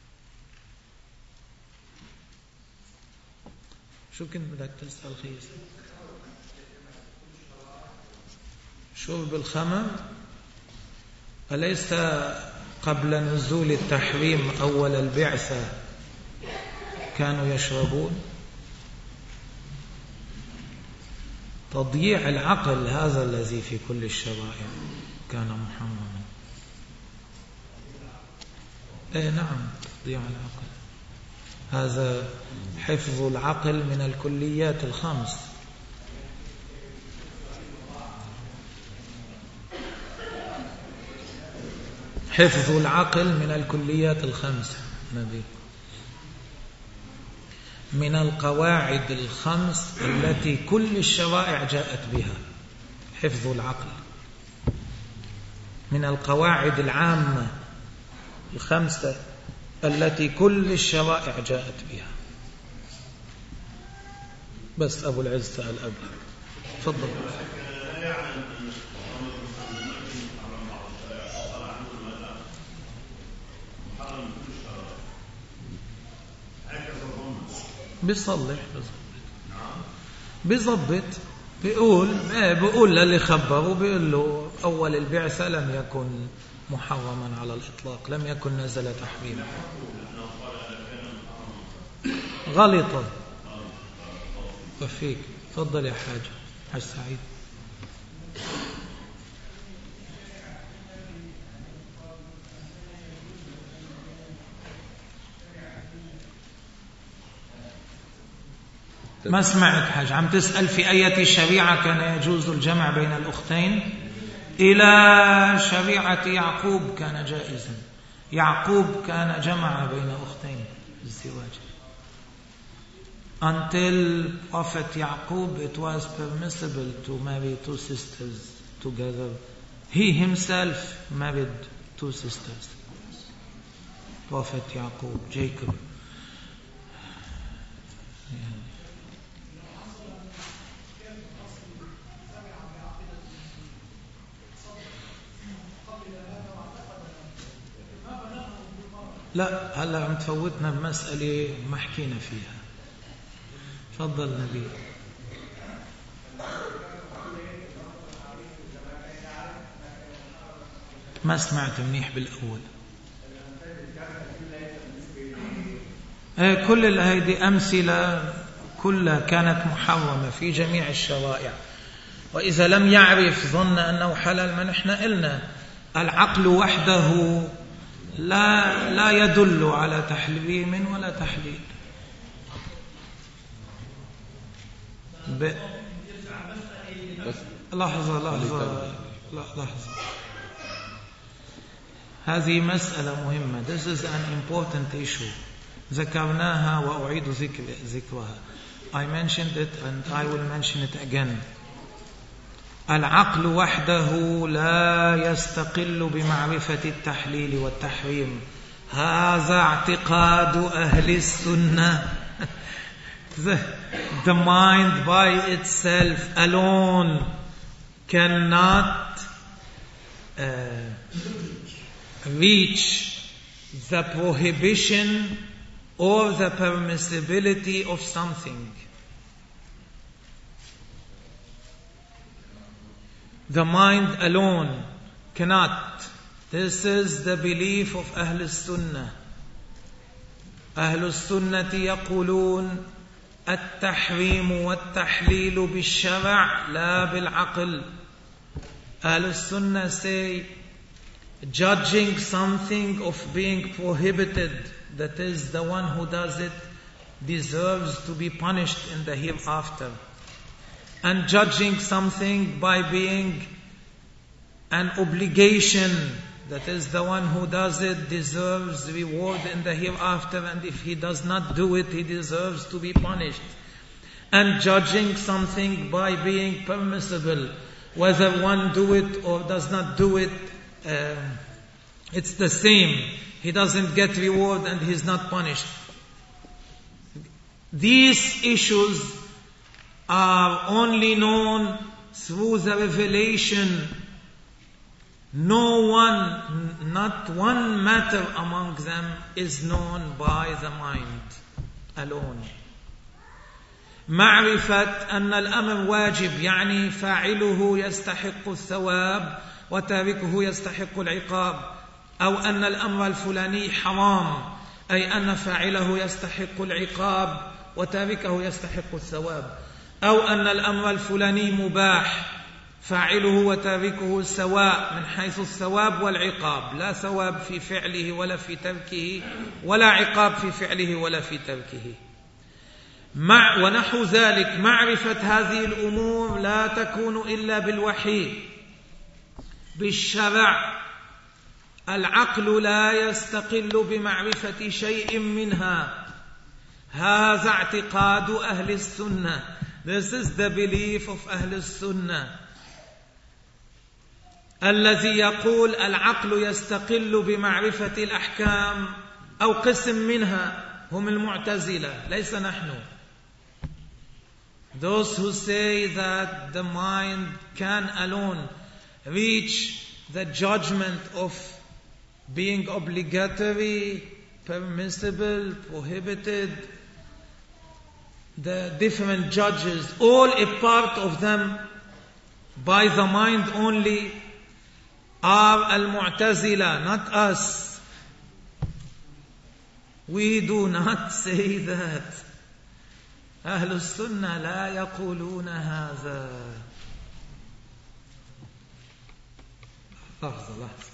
A: شو كنت بدك تسأل خيس؟ شرب الخمر أليس قبل نزول التحريم أول البعثة كانوا يشربون؟ تضييع العقل هذا الذي في كل الشرائع كان محرما. ايه نعم، تضييع العقل هذا حفظ العقل من الكليات الخمس. حفظ العقل من الكليات الخمس نبي من القواعد الخمس التي كل الشرائع جاءت بها. حفظ العقل من القواعد العامة الخمسة التي كل الشرائع جاءت بها. بس أبو العز سأل قبلك، تفضل. بيصلح بيظبط بيقول بيقول للي خبره، بيقول له أول البعثة لم يكن محرما على الإطلاق، لم يكن نزل تحريما. غلطة وفيك. تفضل يا حاج حاج سعيد. ما سمعت حاج، عم تسأل في أية شريعة كان يجوز الجمع بين الأختين؟ إلى شريعة يعقوب كان جائزا. يعقوب كان جمع بين أختين الزواج. Until Prophet Yaqub it was permissible to marry two sisters together. He himself married two sisters. Prophet Yaqub, Jacob. Yeah. لا هلا عم تفوتنا بمسألة ما حكينا فيها. تفضل نبي. ما سمعت منيح بالأول. ايه كل هذه أمثلة كلها كانت محرمة في جميع الشرائع، وإذا لم يعرف ظن أنه حلال. ما نحن قلنا العقل وحده لا لا يدل على تحريم ولا تحليل. ب... لحظة لحظة لحظة هذه مسألة مهمة. This is an important issue. ذكرناها وأعيد ذكر ذكرها. I mentioned it and I will mention it again. العقل وحده لا يستقل بمعرفة التحليل والتحريم. هذا اعتقاد أهل السنة. the, the mind by itself alone cannot uh, reach the prohibition or the permissibility of something. The mind alone cannot. This is the belief of أهل السنة. أهل السنة يقولون التحريم والتحليل بالشرع لا بالعقل. أهل السنة say judging something of being prohibited, that is the one who does it deserves to be punished in the hereafter. And judging something by being an obligation, that is, the one who does it deserves reward in the hereafter, and if he does not do it, he deserves to be punished. And judging something by being permissible, whether one do it or does not do it, uh, it's the same. He doesn't get reward and he's not punished. These issues are only known through the revelation. No one, not one matter among them is known by the mind alone. معرفة أن الأمر واجب يعني فاعله يستحق الثواب وتاركه يستحق العقاب، أو أن الأمر الفلاني حرام أي أن فاعله يستحق العقاب وتاركه يستحق الثواب، أو أن الأمر الفلاني مباح فاعله وتاركه سواء من حيث الثواب والعقاب، لا ثواب في فعله ولا في تركه ولا عقاب في فعله ولا في تركه. مع ونحو ذلك معرفة هذه الأمور لا تكون إلا بالوحي بالشرع. العقل لا يستقل بمعرفة شيء منها. هذا اعتقاد أهل السنة. This is the belief of أهل السنة الذي يقول العقل يستقل بمعرفة الأحكام أو قسم منها، هم المعتزلة ليس نحن. Those who say that the mind can alone reach the judgment of being obligatory, permissible, prohibited, the different judges, all a part of them by the mind only, are al-Mu'tazila, not us. We do not say that. أهل السنة لا يقولون هذا. لحظة لحظة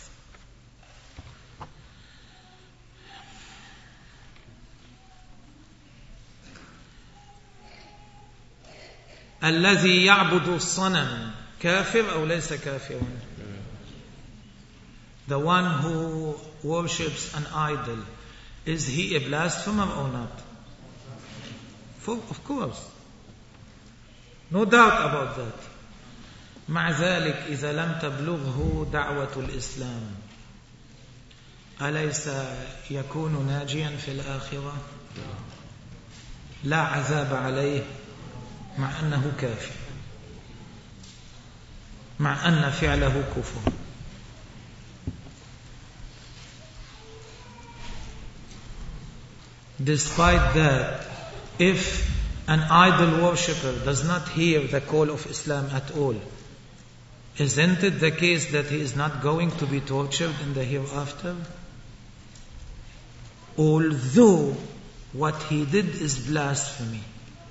A: الذي يعبد الصنم كافر أو ليس كافرا؟ The one who worships an idol, is he a blasphemer or not? For, of course. No doubt about that. مع ذلك إذا لم تبلغه دعوة الإسلام أليس يكون ناجيا في الآخرة؟ لا عذاب عليه مع أنه كافر، مع أن فعله كفر. Despite that, if an idol worshipper does not hear the call of Islam at all, isn't it the case that he is not going to be tortured in the hereafter? Although what he did is blasphemy.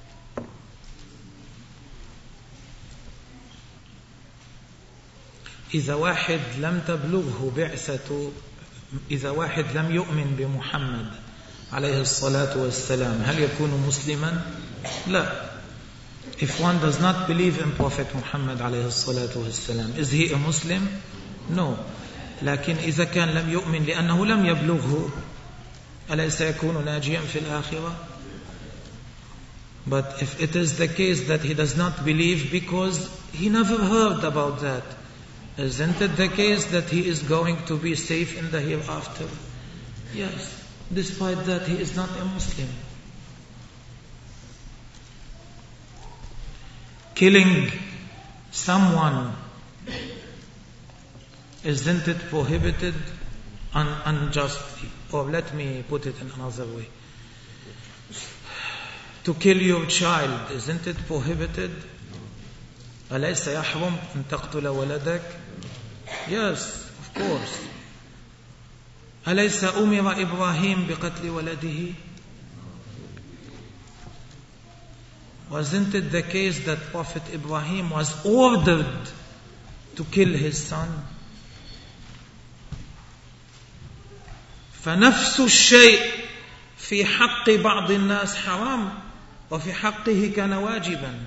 A: إذا واحد لم تبلغه بعثة، إذا واحد لم يؤمن بمحمد عليه الصلاة والسلام، هل يكون مسلما؟ لا. If one does not believe in Prophet Muhammad عليه الصلاة والسلام, is he a Muslim? No. لكن إذا كان لم يؤمن لأنه لم يبلغه، أليس يكون ناجيا في الآخرة؟ But if it is the case that he does not believe because he never heard about that, isn't it the case that he is going to be safe in the hereafter? Yes. Despite that, he is not a Muslim. Killing someone, isn't it prohibited un- unjustly? Or let me put it in another way. To kill your child, isn't it prohibited? أليس يحرم أن تقتل ولدك؟ Yes, of course. أليس أمر إبراهيم بقتل ولده؟ Wasn't it the case that Prophet Ibrahim was ordered to kill his son? فنفس الشيء في حق بعض الناس حرام وفي حقه كان واجبا.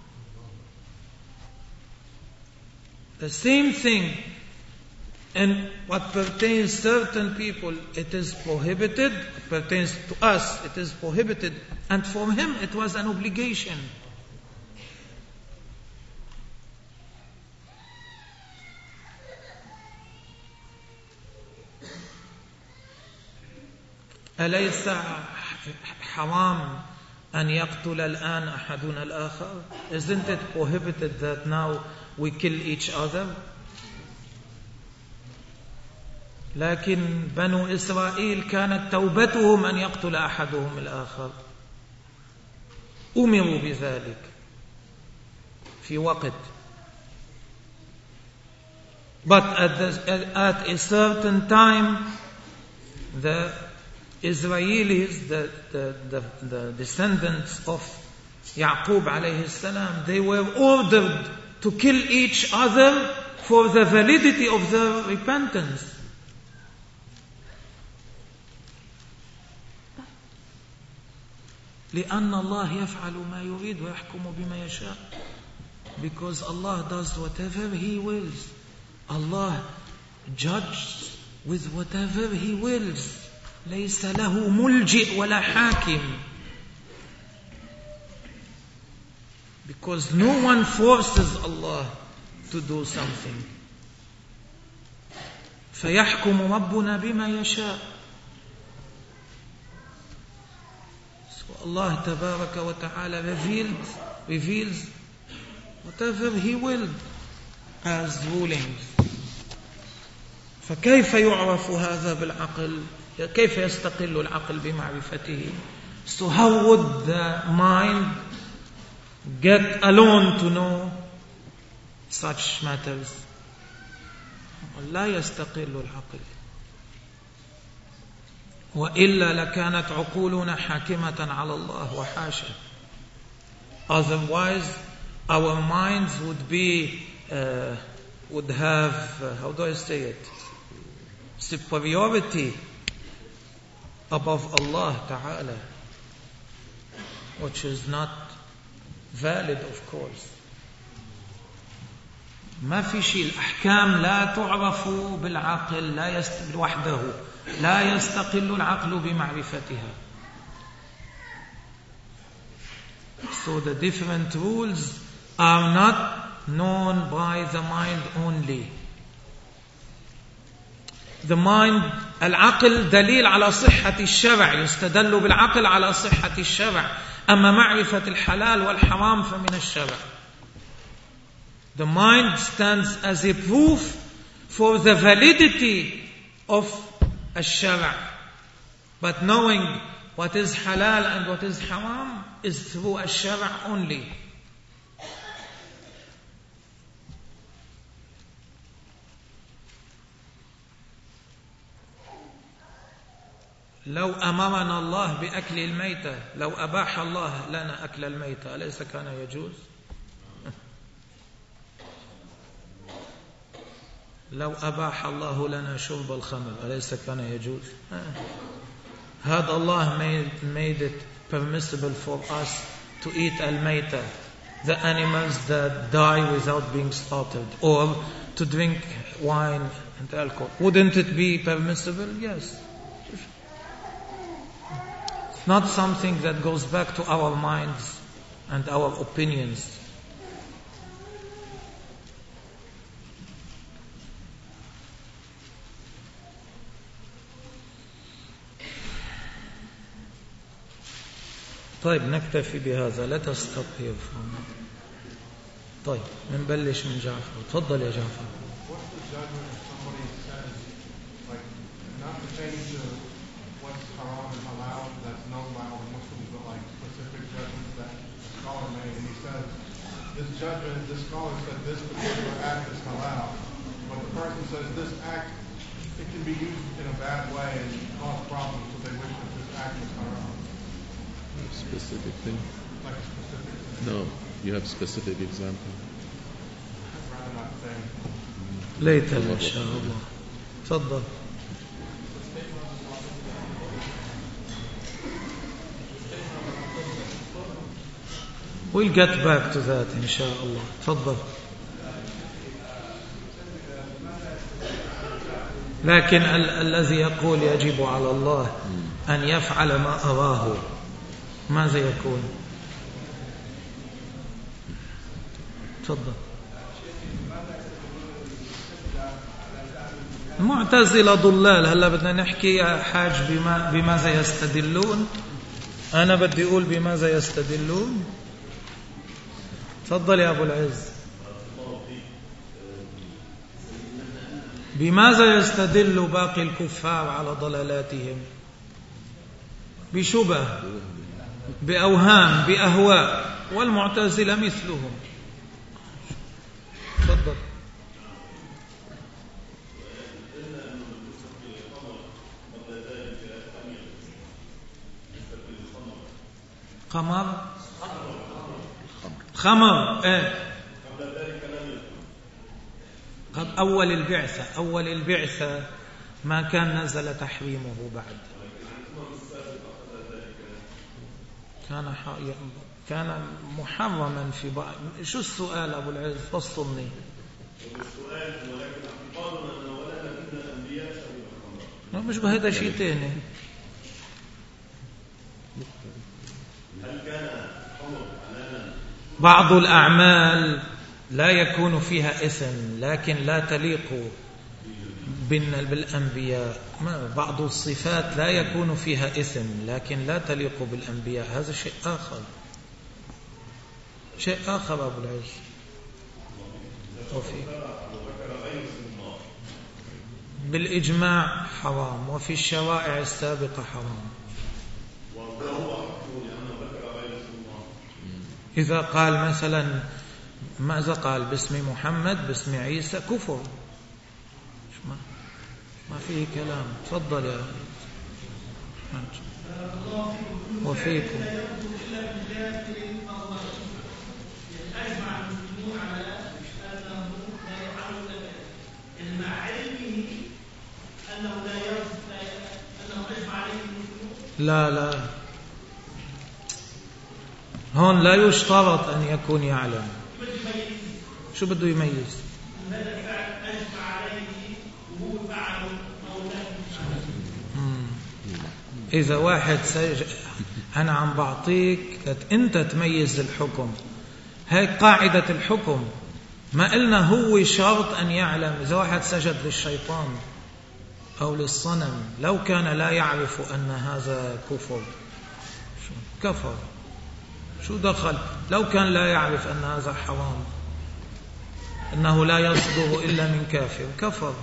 A: The same thing in what pertains certain people it is prohibited, it pertains to us it is prohibited, and for him it was an obligation. أليس حرام أن يقتل الآن أحدنا الآخر? Isn't it prohibited that now we kill each other? لكن بنو إسرائيل كانت توبتهم أن يقتل أحدهم الآخر، أمروا بذلك في وقت. But at, the, at a certain time the Israelis, the, the, the, the descendants of Yaqub alayhi salam, they were ordered to kill each other for the validity of their repentance. لأن الله يفعل ما يريد ويحكم بما يشاء. Because Allah does whatever He wills. Allah judges with whatever He wills. ليس له ملجئ ولا حاكم. Because no one forces Allah to do something. فيحكم ربنا بما يشاء. So Allah تبارك وتعالى revealed, reveals whatever He willed as rulings. فكيف يعرف هذا بالعقل؟ كيف يستقل العقل بمعرفته؟ So how would the mind get alone to know such matters? لا يستقل العقل. وإلا لكانت عقولنا حاكمة على الله وحاشا. Otherwise our minds would be uh, would have uh, how do I say it, superiority above Allah Ta'ala, which is not valid of course. ما في شيء. الأحكام لا تعرف بالعقل، لا يست... وحده لا يستقل العقل بمعرفتها. So the different rules are not known by the mind only. The mind, العقل دليل على صحة الشرع، يستدل بالعقل على صحة الشرع. أما معرفة الحلال والحرام فمن الشرع. The mind stands as a proof for the validity of الشرع. But knowing what is halal and what is haram is through الشرع only. لو أمرنا الله بأكل الميتة، لو أباح الله لنا أكل الميتة، أليس كان يجوز؟ لو أباح الله لنا شرب الخمر، أليس كان يجوز؟ Had Allah made, made it permissible for us to eat al-mayta, the animals that die without being slaughtered, or to drink wine and alcohol, wouldn't it be permissible? Yes. Not something that goes back to our minds and our opinions. طيب نكتفي بهذا. Let us stop here for a minute. طيب نبلش من جعفر. تفضل يا جعفر.
B: What's the judgment if somebody says, like, not pertaining to what's haram and halal that's known by all the Muslims, but like specific judgments that a scholar made, and he says, this judgment, this scholar said this particular act is halal, but the person says this act, it can be used in a bad way and cause problems, so they wish that this act was haram.
E: Specific thing?
B: Like a specific thing.
E: No, you have specific example.
B: I'd rather not say.
A: later إن شاء الله. تفضل. We'll get back to that إن شاء الله. تفضل. لكن ال- الذي يقول يجب على الله أن يفعل ما أراه ماذا يكون؟ تفضل. المعتزلة ضلال. هلا بدنا نحكي يا حاج بما بماذا يستدلون. أنا بدي أقول بماذا يستدلون. تفضل يا أبو العز. بماذا يستدل باقي الكفار على ضلالاتهم؟ بشبه، بأوهام، بأهواء، والمعتزلة مثلهم. تفضل. قمر خمر ايه قد أول البعثة أول البعثة ما كان نزل تحريمه بعد. كان ح... كان محرما في بعض. شو السؤال أبو العز؟ فصلني.
C: السؤال ولكن اعتقادنا أنه ولا نبينا الأنبياء شبه
A: مش بهذا شيء تاني.
C: هل كان حمر حلالا؟
A: بعض الأعمال لا يكون فيها إثم لكن لا تليق بالأنبياء. ما بعض الصفات لا يكون فيها إثم لكن لا تليق بالأنبياء. هذا شيء آخر. شيء آخر أبو العز. وفي بالإجماع حرام وفي الشرائع السابقة حرام. إذا قال مثلا ماذا قال باسم محمد باسم عيسى كفر. ما, ما فيه كلام. تفضل يا وفيكم. لا لا هون لا يشترط أن يكون يعلم. شو بده يميز؟ إذا واحد سجد أنا عم بعطيك أنت تميز الحكم. هاي قاعدة الحكم. ما قلنا هو شرط أن يعلم. إذا واحد سجد للشيطان أو للصنم لو كان لا يعرف أن هذا كفر كفر. شو دخل؟ لو كان لا يعرف أن هذا حرام أنه لا يصدر إلا من كافر كفر.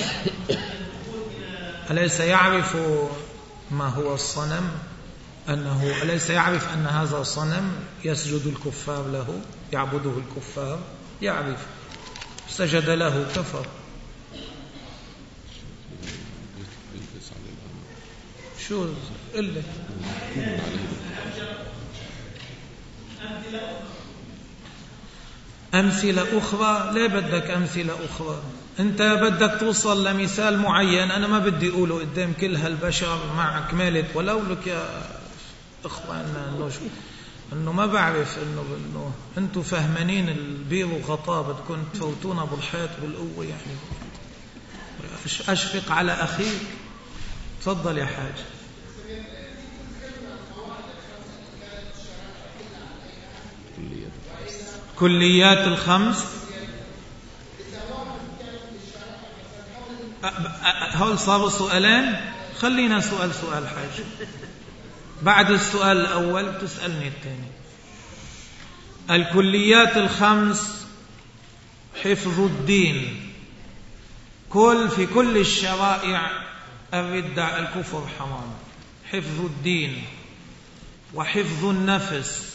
A: أليس يعرف ما هو الصنم؟ أنه أليس يعرف أن هذا صنم يسجد الكفار له يعبده الكفار؟ يعرف. سجد له كفر. شو إلا أمثلة أخرى؟ لا بدك أمثلة أخرى. أنت بدك توصل لمثال معين أنا ما بدي أقوله قدام كل هالبشر مع كمالة ولو لك يا إخواننا إنه إنه ما بعرف إنه إنه أنتم فهمانين البير وغطاء بدكم تفوتونا بالحيط بالقوة يعني. أشفق على أخيك. تفضل يا حاج. كليات الخمس هول صاروا سؤالين. خلينا سؤال سؤال حاج. بعد السؤال الأول تسألني الثاني. الكليات الخمس حفظ الدين. كل في كل الشرائع الردة الكفر حرام. حفظ الدين وحفظ النفس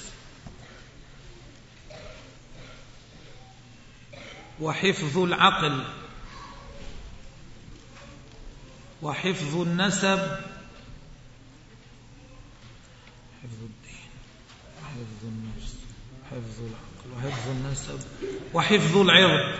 A: وحفظ العقل وحفظ النسب. حفظ الدين وحفظ النفس وحفظ العقل وحفظ النسب وحفظ العرض.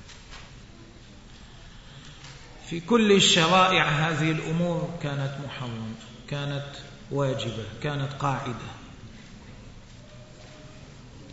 A: في كل الشرائع هذه الأمور كانت محرمة كانت واجبة كانت قاعدة.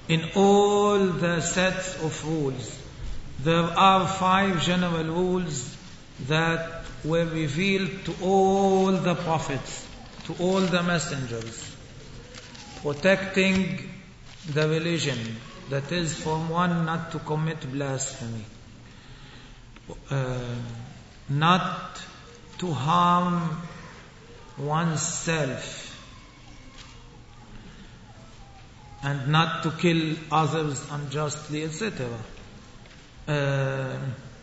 A: in all the sets of rules, there are five general rules that were revealed to all the prophets, to all the messengers, protecting the religion. That is, for one, not to commit blasphemy, uh, not to harm oneself, and not to kill others unjustly, et cetera. Uh,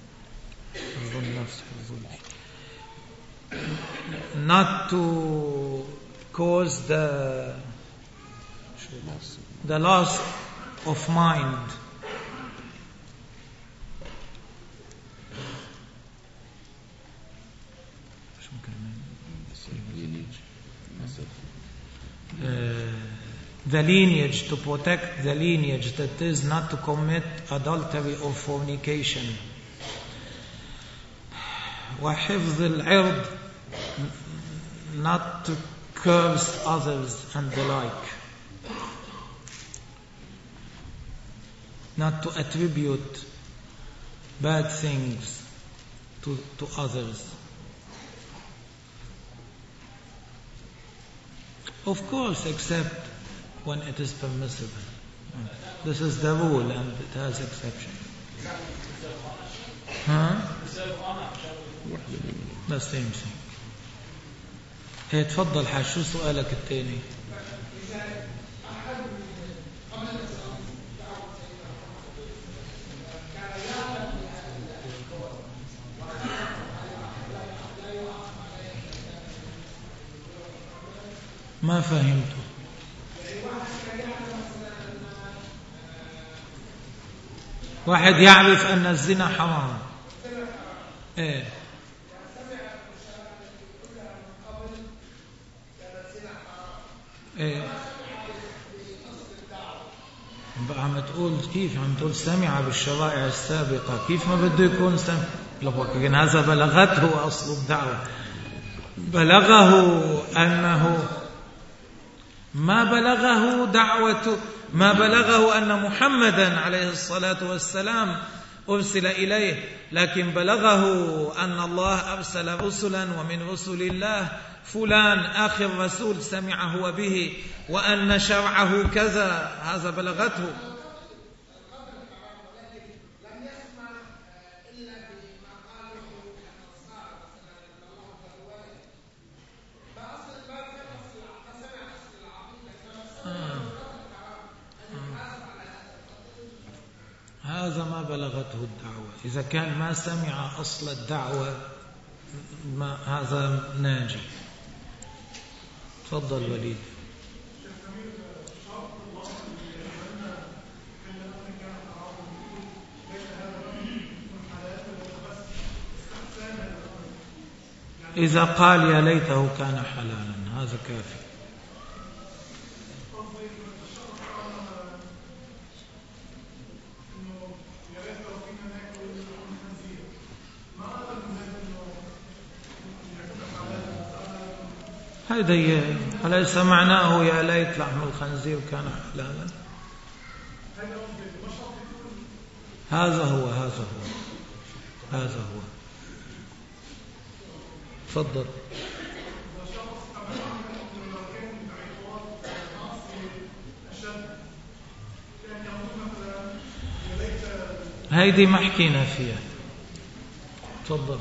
A: not to cause the the loss of mind. Uh, the lineage, to protect the lineage, that is, not to commit adultery or fornication. وحفظ العرض, not to curse others and the like, not to attribute bad things to, to others. Of course, except when it is permissible. This is the rule and it has exception. Huh? The same thing. هي تفضل حاج، شو سؤالك الثاني؟ ما فهمته. واحد يعرف أن الزنا حرام. إيه. إيه. بقى عم تقول كيف؟ عم تقول سمع بالشرائع السابقة، كيف ما بده يكون سمع؟ لكن هذا بلغته أصل الدعوة. بلغه أنه ما بلغه دعوة ما بلغه أن محمدا عليه الصلاة والسلام أرسل إليه، لكن بلغه أن الله أرسل رسلا ومن رسل الله فلان آخر رسول سمع هو به، وأن شرعه كذا، هذا بلغته. هذا ما بلغته الدعوة. إذا كان ما سمع أصل الدعوة ما هذا ناجي. تفضل وليد. إذا قال يا ليته كان حلالا هذا كافي. هذا أليس معناه يا ليت لحم الخنزير كان حلالا؟ هذا هو هذا هو هذا هو تفضل. هيدي ما حكينا فيها. تفضل.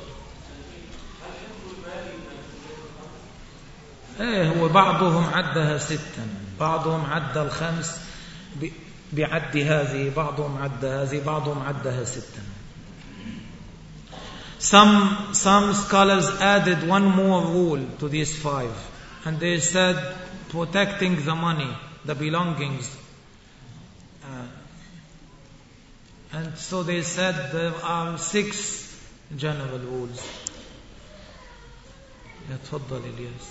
A: ايه هو بعضهم عدها ستا، بعضهم عد الخمس بعد هذه، بعضهم عد هذه، بعضهم عدها ستا. Some some scholars added one more rule to these five, and they said protecting the money, the belongings. Uh, and so they said there are six general rules. يتفضل إلياس.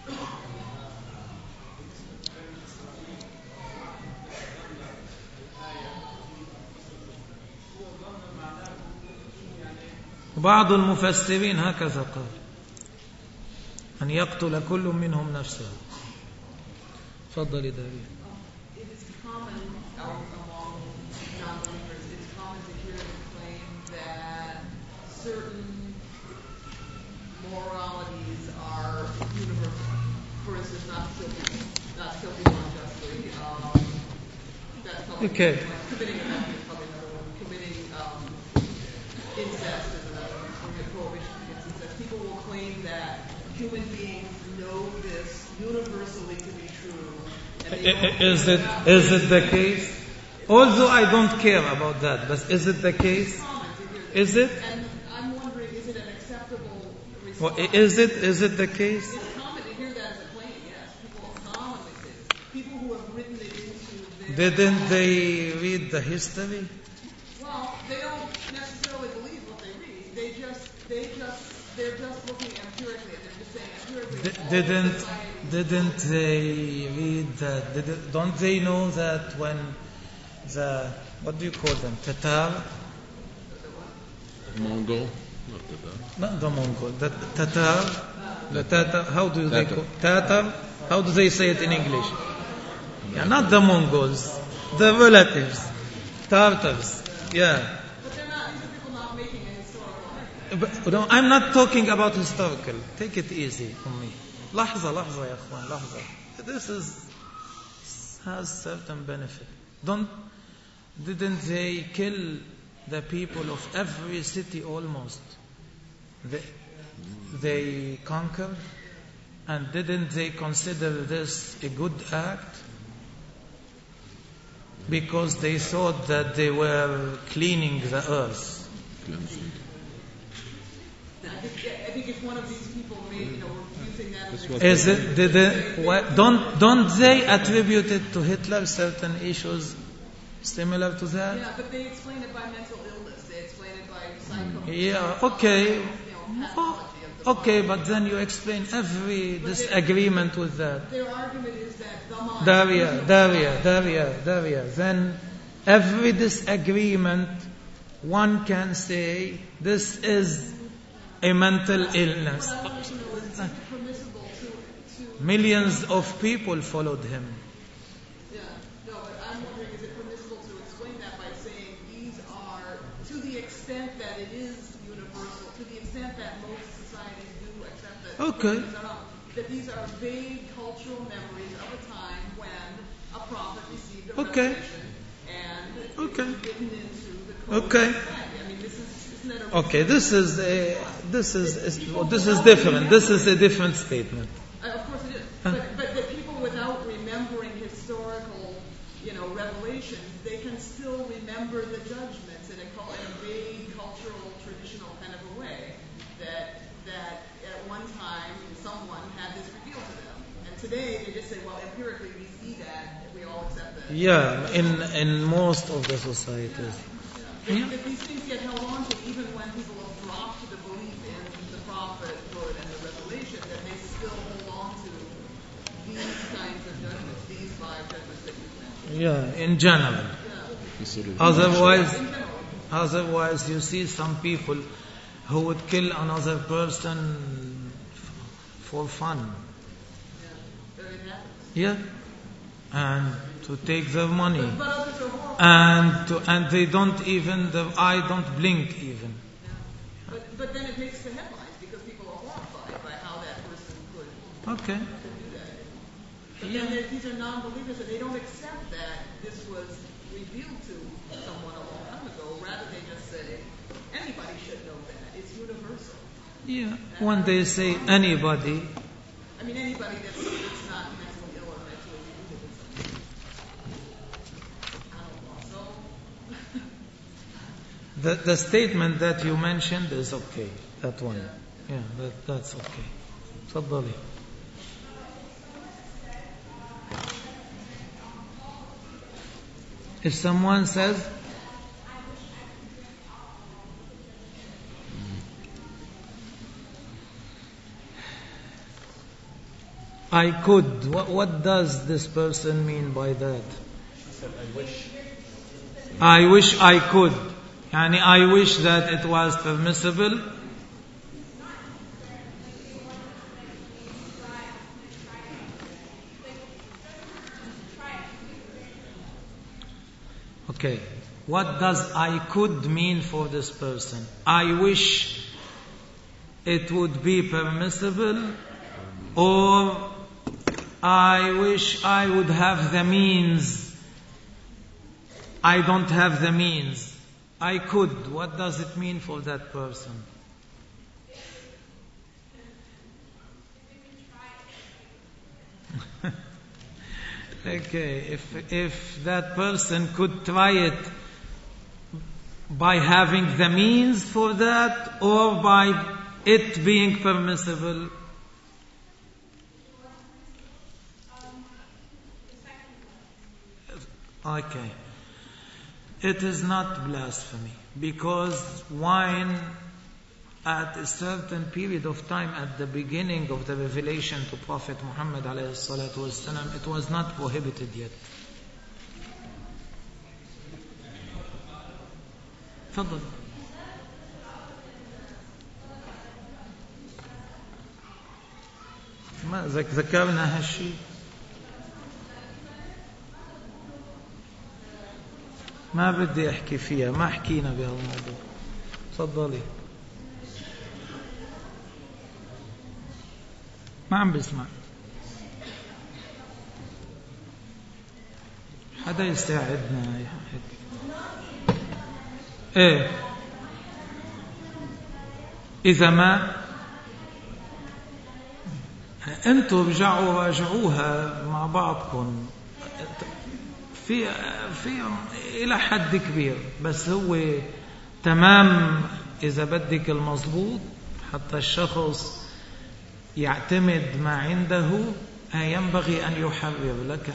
A: بعض المفسرين هكذا قال، أن يقتل كل منهم نفسه. تفضل دارين.
D: It is common not to kill people, not to kill people unjustly. Um, that's probably
A: Okay.
D: one. Committing a theft is probably another one. Committing um, incest is another one. Or a prohibition against incest. People will claim that human beings know this universally to be true. And they
A: I-
D: don't
A: i- Is
D: care
A: it
D: about
A: is it the case? Although I don't care about that, but is it the case?
D: common to hear that.
A: Is it?
D: And I'm wondering, is it an acceptable
A: Well,
D: response?
A: i- is it is it the case?
D: It's common to hear that as a claim, yes. People commonly say this. People who have written it into their...
A: Didn't they read the history?
D: Well, they don't necessarily believe what they read. They just, they just, they're just looking empirically, and they're just saying empirically.
A: D-
D: all
A: didn't
D: societies-
A: didn't they read that? Did, don't they know that when the what do you call them? Tatar?
E: Mongol? Not that.
A: Not the Mongol. The Tatar. The Tatar. How do they
E: Tatar.
A: call Tatar? How do they say it in English? Yeah, not the Mongols. The relatives. Tartars. Yeah.
D: But they're not, these are people not making a historical argument.
A: But, no, I'm not talking about historical. Take it easy on me. لحظة لحظة يا أخوان لحظة. This is has certain benefit. Don't didn't they kill the people of every city almost? They, they conquered, and didn't they consider this a good act? Because they thought that they were cleaning the earth.
E: Cleansing.
D: I think, yeah, I think if one of these people made, you know, were using that as
E: This
D: an
E: was-
A: Is it? Did it what, don't don't they attribute it to Hitler certain issues similar to that?
D: Yeah, but they explain it by mental illness. They explain it by psycho.
A: Yeah. Okay.
D: You know,
A: Oh,
D: pathology of the
A: okay,
D: mind.
A: but then you explain every disagreement with that.
D: Their argument is that the mind.
A: Daria, Daria, Daria, Daria. Then every disagreement, one can say this is a mental illness.
D: What I want to know is, is it permissible to, to
A: Millions of people followed him.
D: Yeah, no, but I'm wondering, is it permissible to explain that by saying these are, to the extent that it is universal, to the extent that most societies do accept that
A: Okay.
D: these are not, that these are vague cultural memories of a time when a prophet received a
A: Okay.
D: revelation and
A: Okay.
D: it was written into the code
A: Okay.
D: of society. I mean, this is, isn't that a
A: Okay, this is a, this is is- this is different. This is a different statement.
D: Uh, of course it is.
A: Huh?
D: But, but the people without remembering historical, you know, revelations, they can still remember the judgments in a, cul- in a vague, cultural, traditional kind of a way that that at one time someone had this revealed to them. And today they just say, well, empirically we see that, and we all accept that.
A: Yeah, in in most of the societies.
D: That,
A: Yeah.
D: that these things get held on to even when people have dropped the belief in the prophethood and the revelation, that they still hold on to these kinds of judgments, these five judgments that you mentioned.
A: Yeah, in general.
D: Yeah.
E: Sort of-
A: Otherwise,
D: In general.
A: otherwise you see some people who would kill another person f- for fun.
D: Yeah. That it happens.
A: Yeah, and to take their money,
D: But, but others are horrified.
A: and to, and they don't even the eye don't blink even.
D: Yeah. But, but then it makes the headlines because people are horrified by how that person could,
A: Okay.
D: could do that. But then there- these are non-believers and they don't accept that this was revealed to someone a long time ago. Rather, they just say, anybody should know that. It's universal.
A: Yeah. When they say anybody,
D: I mean, anybody that's, that's not mentally ill or mentally deluded. I don't know. So,
A: the the statement that you mentioned is okay. That one. Yeah, that that's okay. تفضلي. If someone says, I could, what, what does this person mean by that? I wish I could. Yani I wish that it was permissible. Okay. What does I could mean for this person? I wish it would be permissible, or I wish I would have the means. I don't have the means. I could. What does it mean for that person? Okay, if if that person could try it by having the means for that, or by it being permissible. Okay. It is not blasphemy, because wine at a certain period of time at the beginning of the revelation to Prophet Muhammad alayhi salatu wasalam, it was not prohibited yet. تفضل. ما ذكرنا هالشيء. ما بدي احكي فيها، ما حكينا بهالموضوع. تفضلي. ما عم بسمع. حدا يساعدنا. ايه اذا ما انتوا رجعوا راجعوها مع بعضكم في في الى حد كبير، بس هو تمام اذا بدك المضبوط حتى الشخص يعتمد ما عنده ينبغي ان يحرر لك.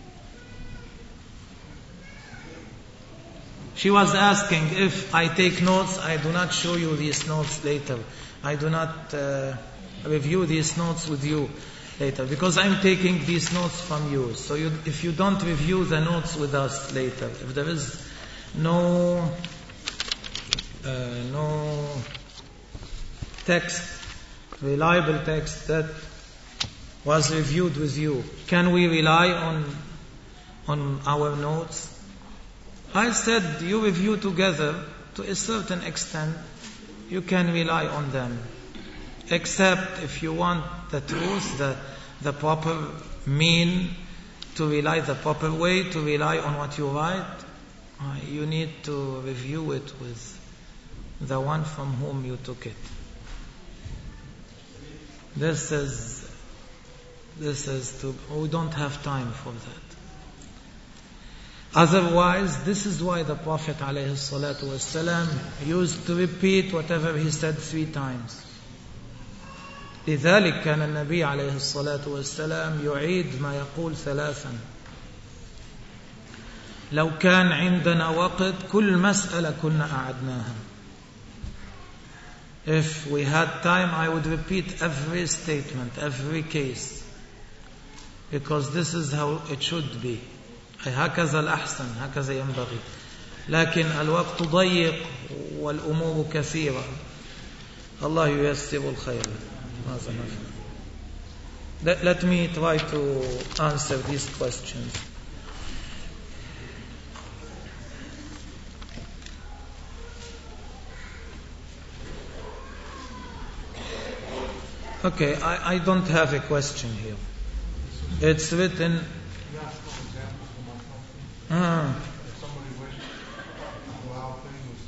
A: She was asking, if I take notes, I do not show you these notes later. I do not uh, review these notes with you later, because I'm taking these notes from you. So you, if you don't review the notes with us later, if there is no uh, no text, reliable text that was reviewed with you, can we rely on on our notes? I said you review together to a certain extent. You can rely on them, except if you want the truth, the the proper mean, to rely the proper way to rely on what you write. Uh, you need to review it with the one from whom you took it. This is this is to. We don't have time for that. Otherwise, this is why the Prophet ﷺ used to repeat whatever he said three times. لذلك كان النبي عليه الصلاة والسلام يعيد ما يقول ثلاثا. لو كان عندنا وقت كل مسألة كنا أعدناها. If we had time, I would repeat every statement, every case, because this is how it should be. هكذا الأحسن، هكذا ينبغي. لكن الوقت ضيق والأمور كثيرة. الله ييسر الخير. ماذا نفعل؟ Let, let me try to answer these questions. Okay, I, I don't have a question here. It's written. Ah.
B: If somebody wished to allow things.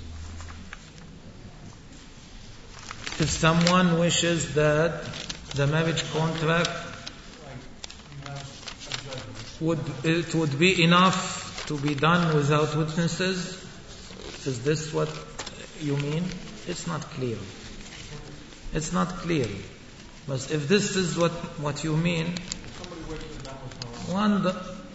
A: If someone wishes that the marriage contract would it would be enough to be done without witnesses, is this what you mean? It's not clear. It's not clear. But if this is what what you mean, one.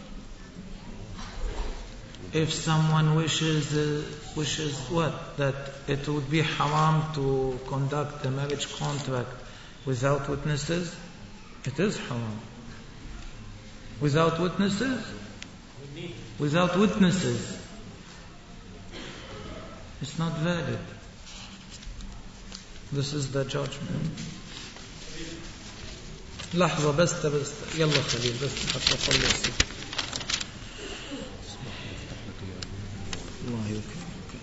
A: If someone wishes uh, wishes what? That it would be haram to conduct the marriage contract without witnesses, it is haram. Without witnesses? Without witnesses. It's not valid. This is the judgment. لحظة بس بس يلا خليل بس حتى أخلص. الله يكرمك.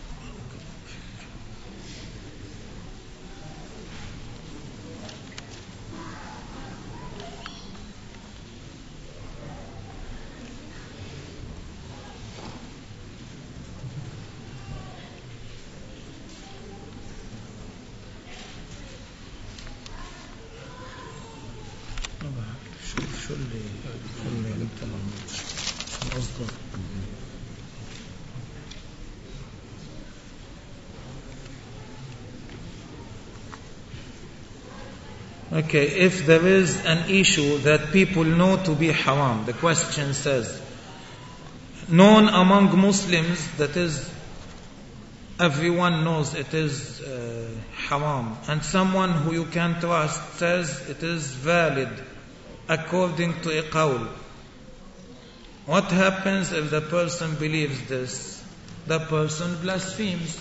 A: أصدر. Okay, if there is an issue that people know to be haram, the question says, known among Muslims, that is, everyone knows it is uh, haram, and someone who you can trust says it is valid according to a qawl. What happens if the person believes this? The person blasphemes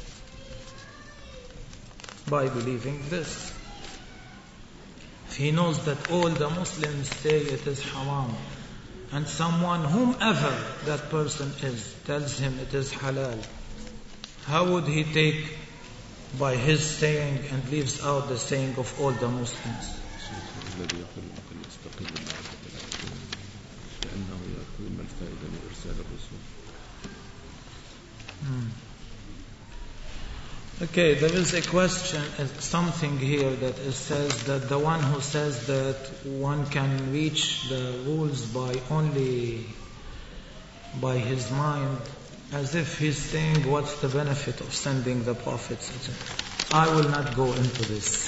A: by believing this. If he knows that all the Muslims say it is haram, and someone, whomever that person is, tells him it is halal, how would he take by his saying and leaves out the saying of all the Muslims? Hmm. Okay, there is a question, something here that it says that the one who says that one can reach the rules by only by his mind, as if he's saying what's the benefit of sending the prophets. I will not go into this.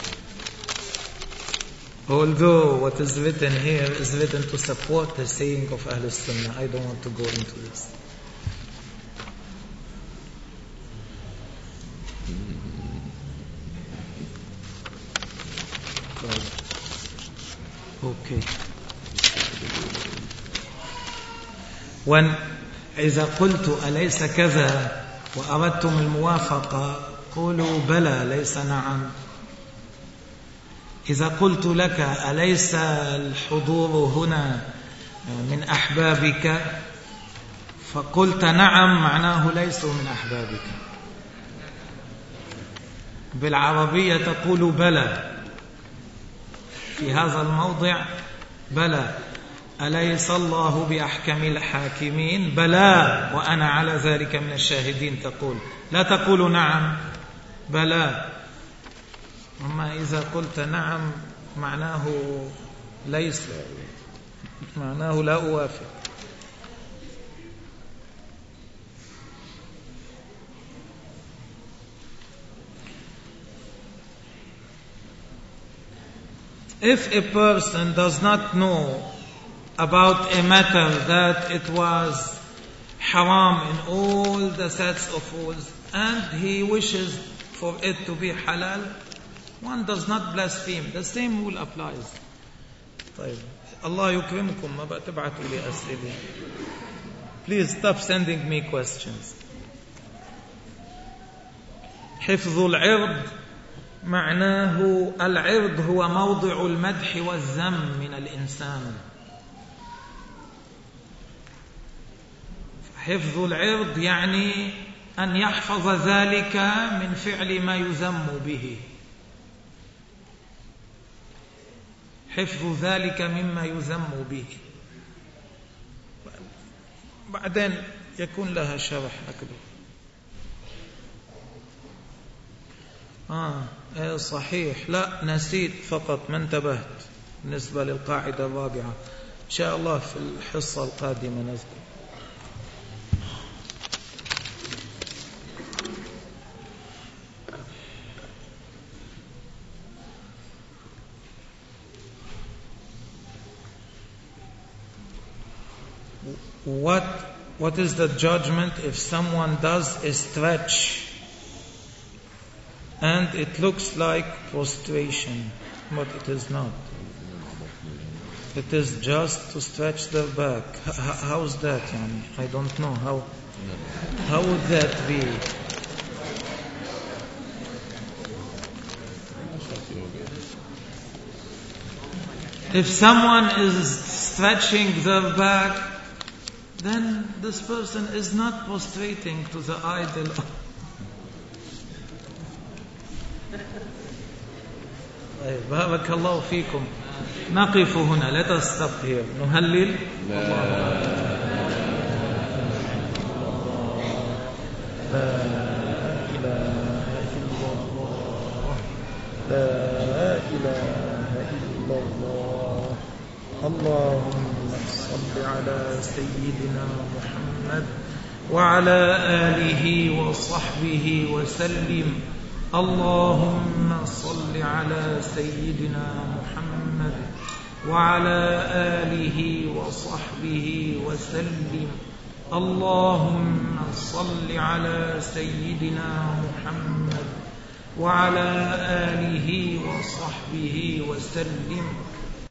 A: Although what is written here is written to support the saying of Ahl Sunnah, I don't want to go into this. Okay. When إذا قلت أليس كذا وأردتم الموافقة قولوا بلى ليس نعم. إذا قلت لك أليس الحضور هنا من أحبابك فقلت نعم معناه ليسوا من أحبابك. بالعربية تقول بلى في هذا الموضع بلى أليس الله بأحكم الحاكمين بلى وأنا على ذلك من الشاهدين تقول، لا تقول نعم بلى. أما إذا قلت نعم معناه ليس، معناه لا أوافق. If a person does not know about a matter that it was haram in all the sets of rules and he wishes for it to be halal, one does not blaspheme. The same rule applies. طيب. Allah yukrimkum, ما بقى تبعتوا لي أسئلة. Please stop sending me questions. حفظ العرض معناه العرض هو موضع المدح والذم من الإنسان. حفظ العرض يعني أن يحفظ ذلك من فعل ما يذم به، حفظ ذلك مما يذم به. بعدين يكون لها شرح أكبر. آه إيه صحيح، لا نسيت فقط ما انتبهت بالنسبة للقاعدة الرابعة. إن شاء الله في الحصة القادمة نذكر. What what is the judgment if someone does a stretch and it looks like prostration, but it is not? It is just to stretch their back. H- how's that? Yani? I don't know how. How would that be? If someone is stretching their back, then this person is not prostrating to the idol. بارك الله فيكم. نقف هنا. Let us stop here. نهلل. لا إله إلا الله لا إله إلا الله اللهم صل على سيدنا محمد وعلى آله وصحبه وسلم. اللهم صل على سيدنا محمد وعلى آله وصحبه وسلم. اللهم صل على سيدنا محمد وعلى آله وصحبه وسلم.